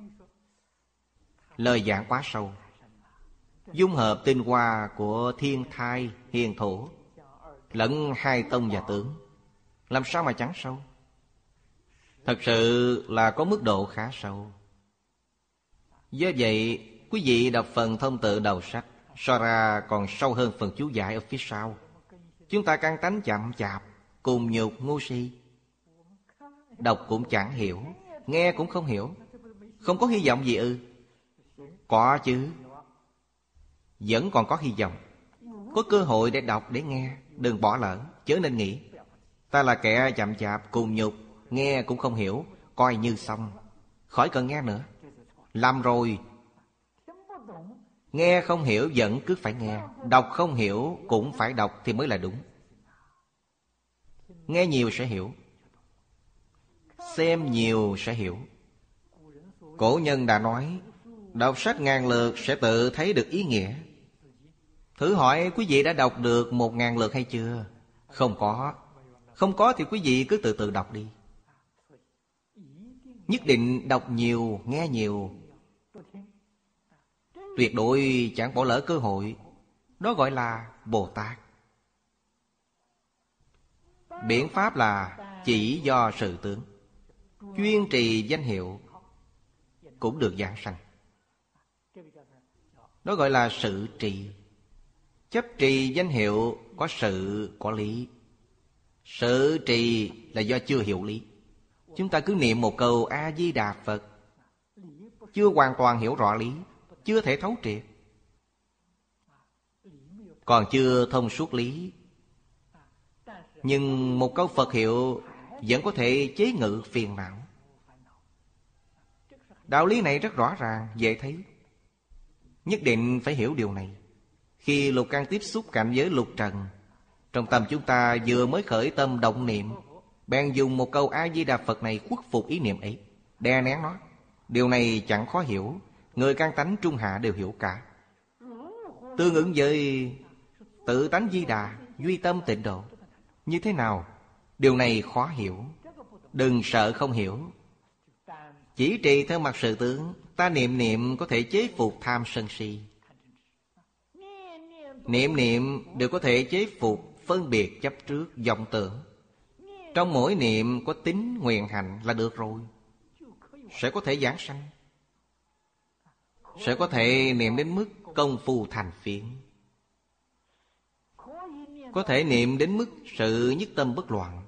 Lời giảng quá sâu, dung hợp tinh hoa của thiên thai, hiền thủ lẫn hai tông và tướng, làm sao mà chẳng sâu? Thật sự là có mức độ khá sâu. Do vậy, quý vị đọc phần thông tự đầu sách, so ra còn sâu hơn phần chú giải ở phía sau. Chúng ta căn tánh chậm chạp, cùng nhục ngu si, đọc cũng chẳng hiểu, nghe cũng không hiểu. Không có hy vọng gì ư? Có chứ, vẫn còn có hy vọng. Có cơ hội để đọc, để nghe, đừng bỏ lỡ, chớ nên nghĩ Ta là kẻ chậm chạp cùng nhục, nghe cũng không hiểu, coi như xong, khỏi cần nghe nữa. Làm rồi. Nghe không hiểu vẫn cứ phải nghe, đọc không hiểu cũng phải đọc thì mới là đúng. Nghe nhiều sẽ hiểu, xem nhiều sẽ hiểu. Cổ nhân đã nói, đọc sách ngàn lượt sẽ tự thấy được ý nghĩa. Thử hỏi quý vị đã đọc được một ngàn lượt hay chưa? Không có. Không có thì quý vị cứ từ từ đọc đi. Nhất định đọc nhiều, nghe nhiều. Tuyệt đối chẳng bỏ lỡ cơ hội. Đó gọi là Bồ Tát. Biện pháp là chỉ do sự tướng. Chuyên trì danh hiệu cũng được giảng sanh. Đó gọi là sự trì. Chấp trì danh hiệu có sự, có lý. Sự trì là do chưa hiểu lý. Chúng ta cứ niệm một câu A-di-đà Phật, chưa hoàn toàn hiểu rõ lý, chưa thể thấu triệt, còn chưa thông suốt lý. Nhưng một câu Phật hiệu vẫn có thể chế ngự phiền não. Đạo lý này rất rõ ràng, dễ thấy. Nhất định phải hiểu điều này. Khi lục căn tiếp xúc cảnh giới lục trần, trong tâm chúng ta vừa mới khởi tâm động niệm, bèn dùng một câu A-di-đà Phật này khuất phục ý niệm ấy, đè nén nó. Điều này chẳng khó hiểu, người căn tánh trung hạ đều hiểu cả. Tương ứng với tự tánh Di Đà, duy tâm tịnh độ. Như thế nào? Điều này khó hiểu. Đừng sợ không hiểu. Chỉ trì theo mặt sự tướng, ta niệm niệm có thể chế phục tham sân si. Niệm niệm đều có thể chế phục phân biệt chấp trước vọng tưởng. Trong mỗi niệm có tính nguyện hạnh là được rồi. Sẽ có thể giảng sanh. Sẽ có thể niệm đến mức công phu thành phiến. Có thể niệm đến mức sự nhất tâm bất loạn.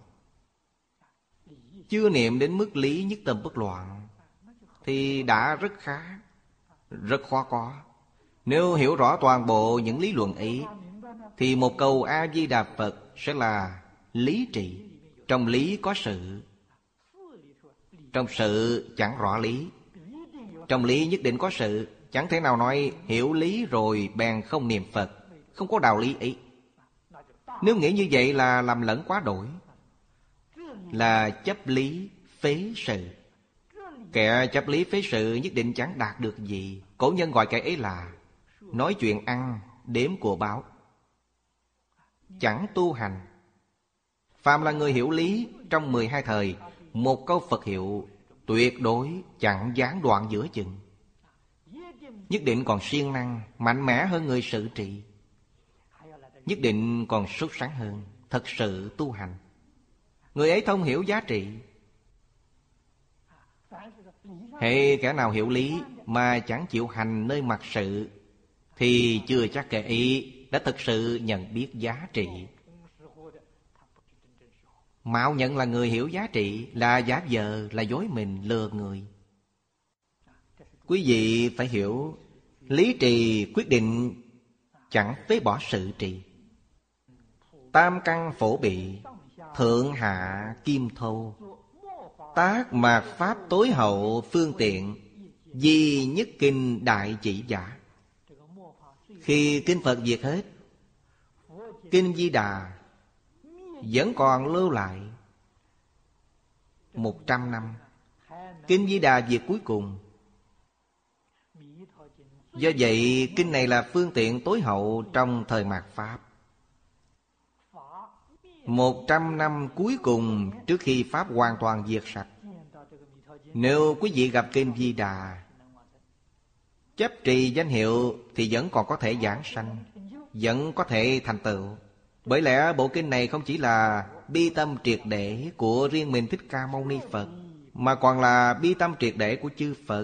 Chưa niệm đến mức lý nhất tâm bất loạn thì đã rất khá, rất khó có. Nếu hiểu rõ toàn bộ những lý luận ấy thì một câu A-di-đà Phật sẽ là lý trị. Trong lý có sự, trong sự chẳng rõ lý. Trong lý nhất định có sự. Chẳng thể nào nói hiểu lý rồi bèn không niệm Phật. Không có đạo lý ấy. Nếu nghĩ như vậy là làm lẫn quá đổi, là chấp lý phế sự. Kẻ chấp lý phế sự nhất định chẳng đạt được gì. Cổ nhân gọi cái ấy là nói chuyện ăn, đếm của báo, chẳng tu hành. Phàm là người hiểu lý, trong mười hai thời, một câu Phật hiệu tuyệt đối chẳng gián đoạn giữa chừng. Nhất định còn siêng năng, mạnh mẽ hơn người sự trì. Nhất định còn sốt sắng hơn, thật sự tu hành. Người ấy thông hiểu giá trị. Hệ kẻ nào hiểu lý mà chẳng chịu hành nơi mặt sự thì chưa chắc kẻ ấy đã thực sự nhận biết giá trị. Mạo nhận là người hiểu giá trị, là giả vờ, là dối mình, lừa người. Quý vị phải hiểu, lý trì quyết định chẳng phế bỏ sự trì. Tam căn phổ bị, thượng hạ kim thô. Tác mạt pháp tối hậu phương tiện, di nhất kinh đại chỉ giả. Khi kinh Phật diệt hết, kinh Di Đà vẫn còn lưu lại một trăm năm. Kinh Di Đà diệt cuối cùng. Do vậy kinh này là phương tiện tối hậu trong thời mạt Pháp. Một trăm năm cuối cùng trước khi Pháp hoàn toàn diệt sạch. Nếu quý vị gặp kinh Di Đà, chấp trì danh hiệu thì vẫn còn có thể giảng sanh, vẫn có thể thành tựu. Bởi lẽ bộ kinh này không chỉ là bi tâm triệt để của riêng mình Thích Ca Mâu Ni Phật, mà còn là bi tâm triệt để của chư Phật.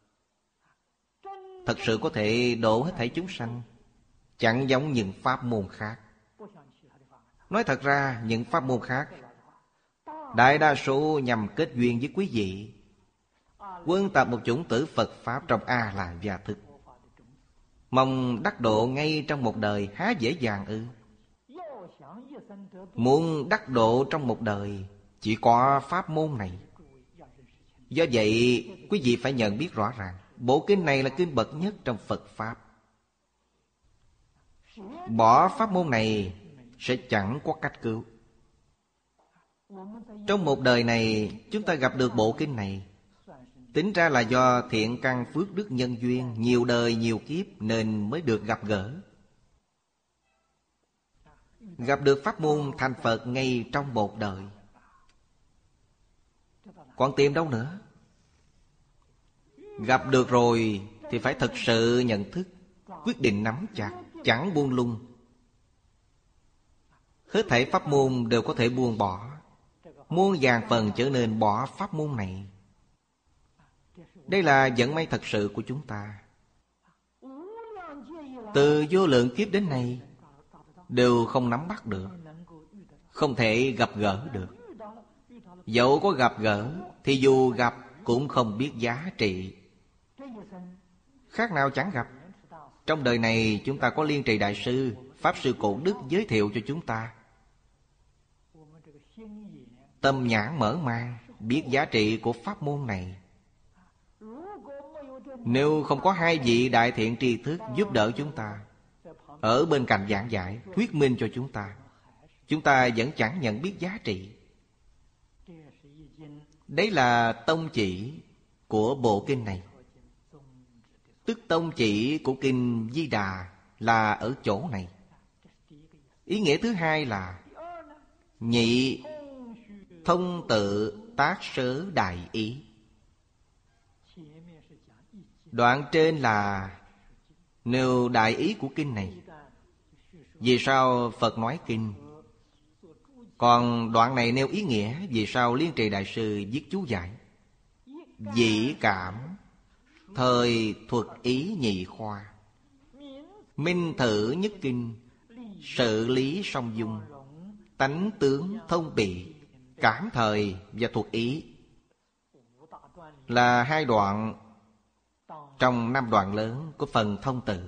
Thật sự có thể độ hết thảy chúng sanh, chẳng giống những pháp môn khác. Nói thật ra những pháp môn khác đại đa số nhằm kết duyên với quý vị, quân tập một chủng tử Phật Pháp trong A-la gia thức. Mong đắc độ ngay trong một đời há dễ dàng ư? Muốn đắc độ trong một đời chỉ có pháp môn này. Do vậy quý vị phải nhận biết rõ ràng, bộ kinh này là kinh bậc nhất trong Phật Pháp. Bỏ pháp môn này sẽ chẳng có cách cứu. Trong một đời này chúng ta gặp được bộ kinh này, tính ra là do thiện căn phước đức nhân duyên, nhiều đời nhiều kiếp nên mới được gặp gỡ. Gặp được pháp môn thành Phật ngay trong một đời. Còn tìm đâu nữa? Gặp được rồi thì phải thực sự nhận thức, quyết định nắm chặt, chẳng buông lung. Hết thảy pháp môn đều có thể buông bỏ. Muôn vàn phần trở nên bỏ pháp môn này. Đây là vận may thật sự của chúng ta. Từ vô lượng kiếp đến nay đều không nắm bắt được, không thể gặp gỡ được. Dẫu có gặp gỡ thì dù gặp cũng không biết giá trị. Khác nào chẳng gặp. Trong đời này chúng ta có Liên Trì Đại Sư, Pháp Sư Cổ Đức giới thiệu cho chúng ta. Tâm nhãn mở mang, biết giá trị của pháp môn này. Nếu không có hai vị đại thiện tri thức giúp đỡ chúng ta, ở bên cạnh giảng giải, thuyết minh cho chúng ta, chúng ta vẫn chẳng nhận biết giá trị. Đấy là tông chỉ của bộ kinh này. Tức tông chỉ của kinh Di Đà là ở chỗ này. Ý nghĩa thứ hai là nhị thông tự tác sớ đại ý. Đoạn trên là nêu đại ý của kinh này. Vì sao Phật nói kinh? Còn đoạn này nêu ý nghĩa. Vì sao Liên Trì Đại Sư viết chú giải? Dĩ cảm thời thuật ý nhị khoa, minh thử nhất kinh, sự lý song dung, tánh tướng thông bị, cảm thời và thuật ý, là hai đoạn trong năm đoạn lớn của phần thông tự.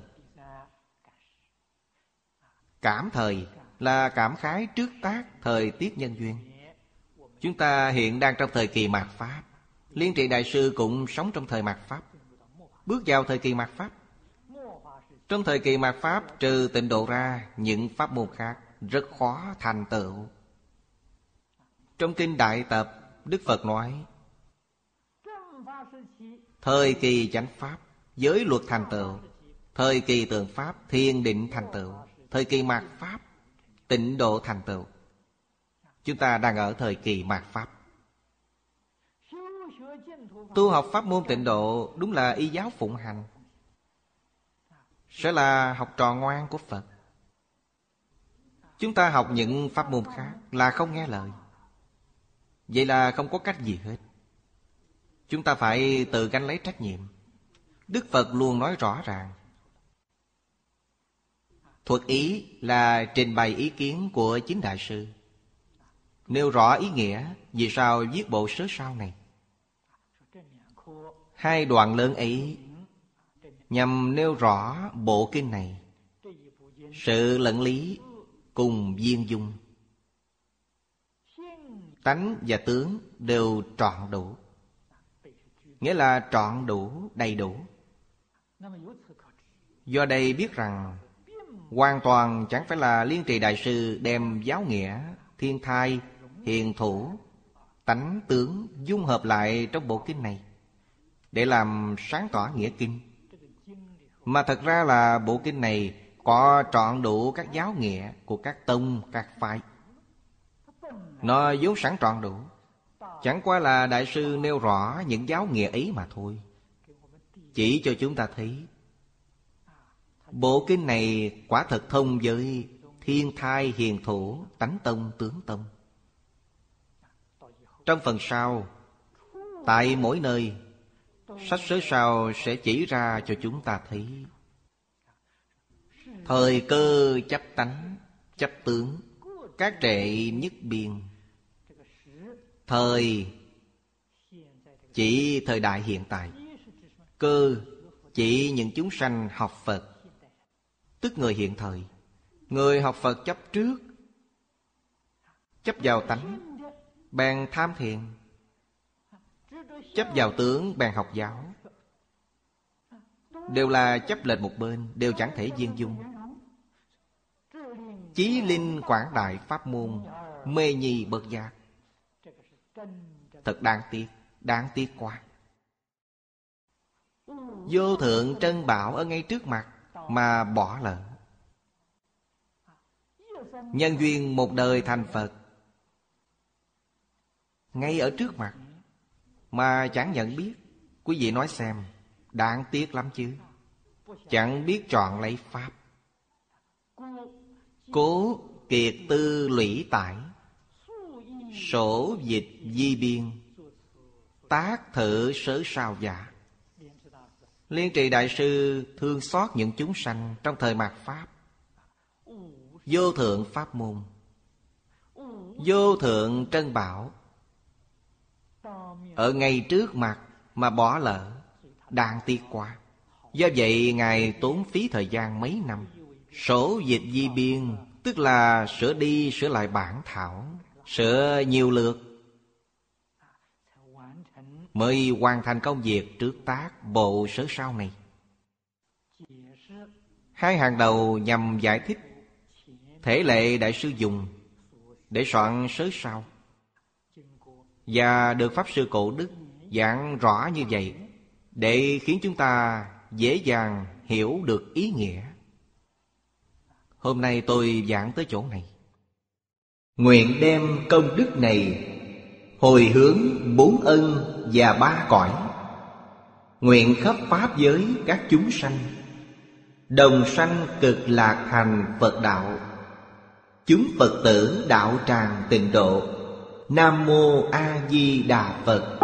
Cảm thời là cảm khái trước tác thời tiết nhân duyên. Chúng ta hiện đang trong thời kỳ mạt Pháp. Liên Trì Đại Sư cũng sống trong thời mạt Pháp, bước vào thời kỳ mạt Pháp. Trong thời kỳ mạt Pháp, trừ tịnh độ ra, những pháp môn khác rất khó thành tựu. Trong kinh Đại Tập, Đức Phật nói thời kỳ chánh Pháp, giới luật thành tựu. Thời kỳ tượng Pháp, thiền định thành tựu. Thời kỳ mạt Pháp, tịnh độ thành tựu. Chúng ta đang ở thời kỳ mạt Pháp. Tu học pháp môn tịnh độ đúng là y giáo phụng hành, sẽ là học trò ngoan của Phật. Chúng ta học những pháp môn khác là không nghe lời, vậy là không có cách gì hết. Chúng ta phải tự gánh lấy trách nhiệm. Đức Phật luôn nói rõ ràng. Thuật ý là trình bày ý kiến của chính Đại Sư, nêu rõ ý nghĩa vì sao viết bộ sớ sao này. Hai đoạn lớn ấy nhằm nêu rõ bộ kinh này, sự lẫn lý cùng viên dung, tánh và tướng đều trọn đủ. Nghĩa là trọn đủ, đầy đủ. Do đây biết rằng hoàn toàn chẳng phải là Liên Trì Đại Sư đem giáo nghĩa, thiên thai, hiền thủ, tánh tướng dung hợp lại trong bộ kinh này để làm sáng tỏ nghĩa kinh. Mà thật ra là bộ kinh này có trọn đủ các giáo nghĩa của các tông, các phái. Nó vốn sẵn trọn đủ, chẳng qua là Đại Sư nêu rõ những giáo nghĩa ấy mà thôi, chỉ cho chúng ta thấy bộ kinh này quả thật thông với thiên thai, hiền thủ, tánh tông, tướng tông. Trong phần sau, tại mỗi nơi, sách sớ sao sẽ chỉ ra cho chúng ta thấy thời cơ chấp tánh, chấp tướng, các trệ nhất biên. Thời chỉ thời đại hiện tại, cơ chỉ những chúng sanh học Phật, tức người hiện thời. Người học Phật chấp trước chấp vào tánh, bèn tham thiền. Chấp vào tướng, bèn học giáo. Đều là chấp lệch một bên, đều chẳng thể viên dung. Chí linh quảng đại pháp môn, mê nhi bất giác. Thật đáng tiếc, đáng tiếc quá. Vô thượng trân bảo ở ngay trước mặt mà bỏ lỡ. Nhân duyên một đời thành Phật ngay ở trước mặt mà chẳng nhận biết. Quý vị nói xem, đáng tiếc lắm chứ. Chẳng biết chọn lấy pháp. Cố kiệt tư lũy tải, sổ dịch di biên, tác thử sớ sao giả. Liên Trì Đại Sư thương xót những chúng sanh trong thời mạt Pháp. Vô thượng pháp môn, vô thượng trân bảo ở ngay trước mặt mà bỏ lỡ, đáng tiếc quá. Do vậy Ngài tốn phí thời gian mấy năm. Sổ dịch di biên, tức là sửa đi sửa lại bản thảo, sửa nhiều lượt, mới hoàn thành công việc trước tác bộ sớ sao này. Hai hàng đầu nhằm giải thích thể lệ Đại Sư dùng để soạn sớ sao, và được Pháp Sư Cổ Đức giảng rõ như vậy, để khiến chúng ta dễ dàng hiểu được ý nghĩa. Hôm nay tôi giảng tới chỗ này. Nguyện đem công đức này hồi hướng bốn ân và ba cõi, nguyện khắp pháp giới các chúng sanh đồng sanh cực lạc thành Phật đạo. Chúng Phật tử đạo tràng tịnh độ. Nam Mô A Di Đà Phật.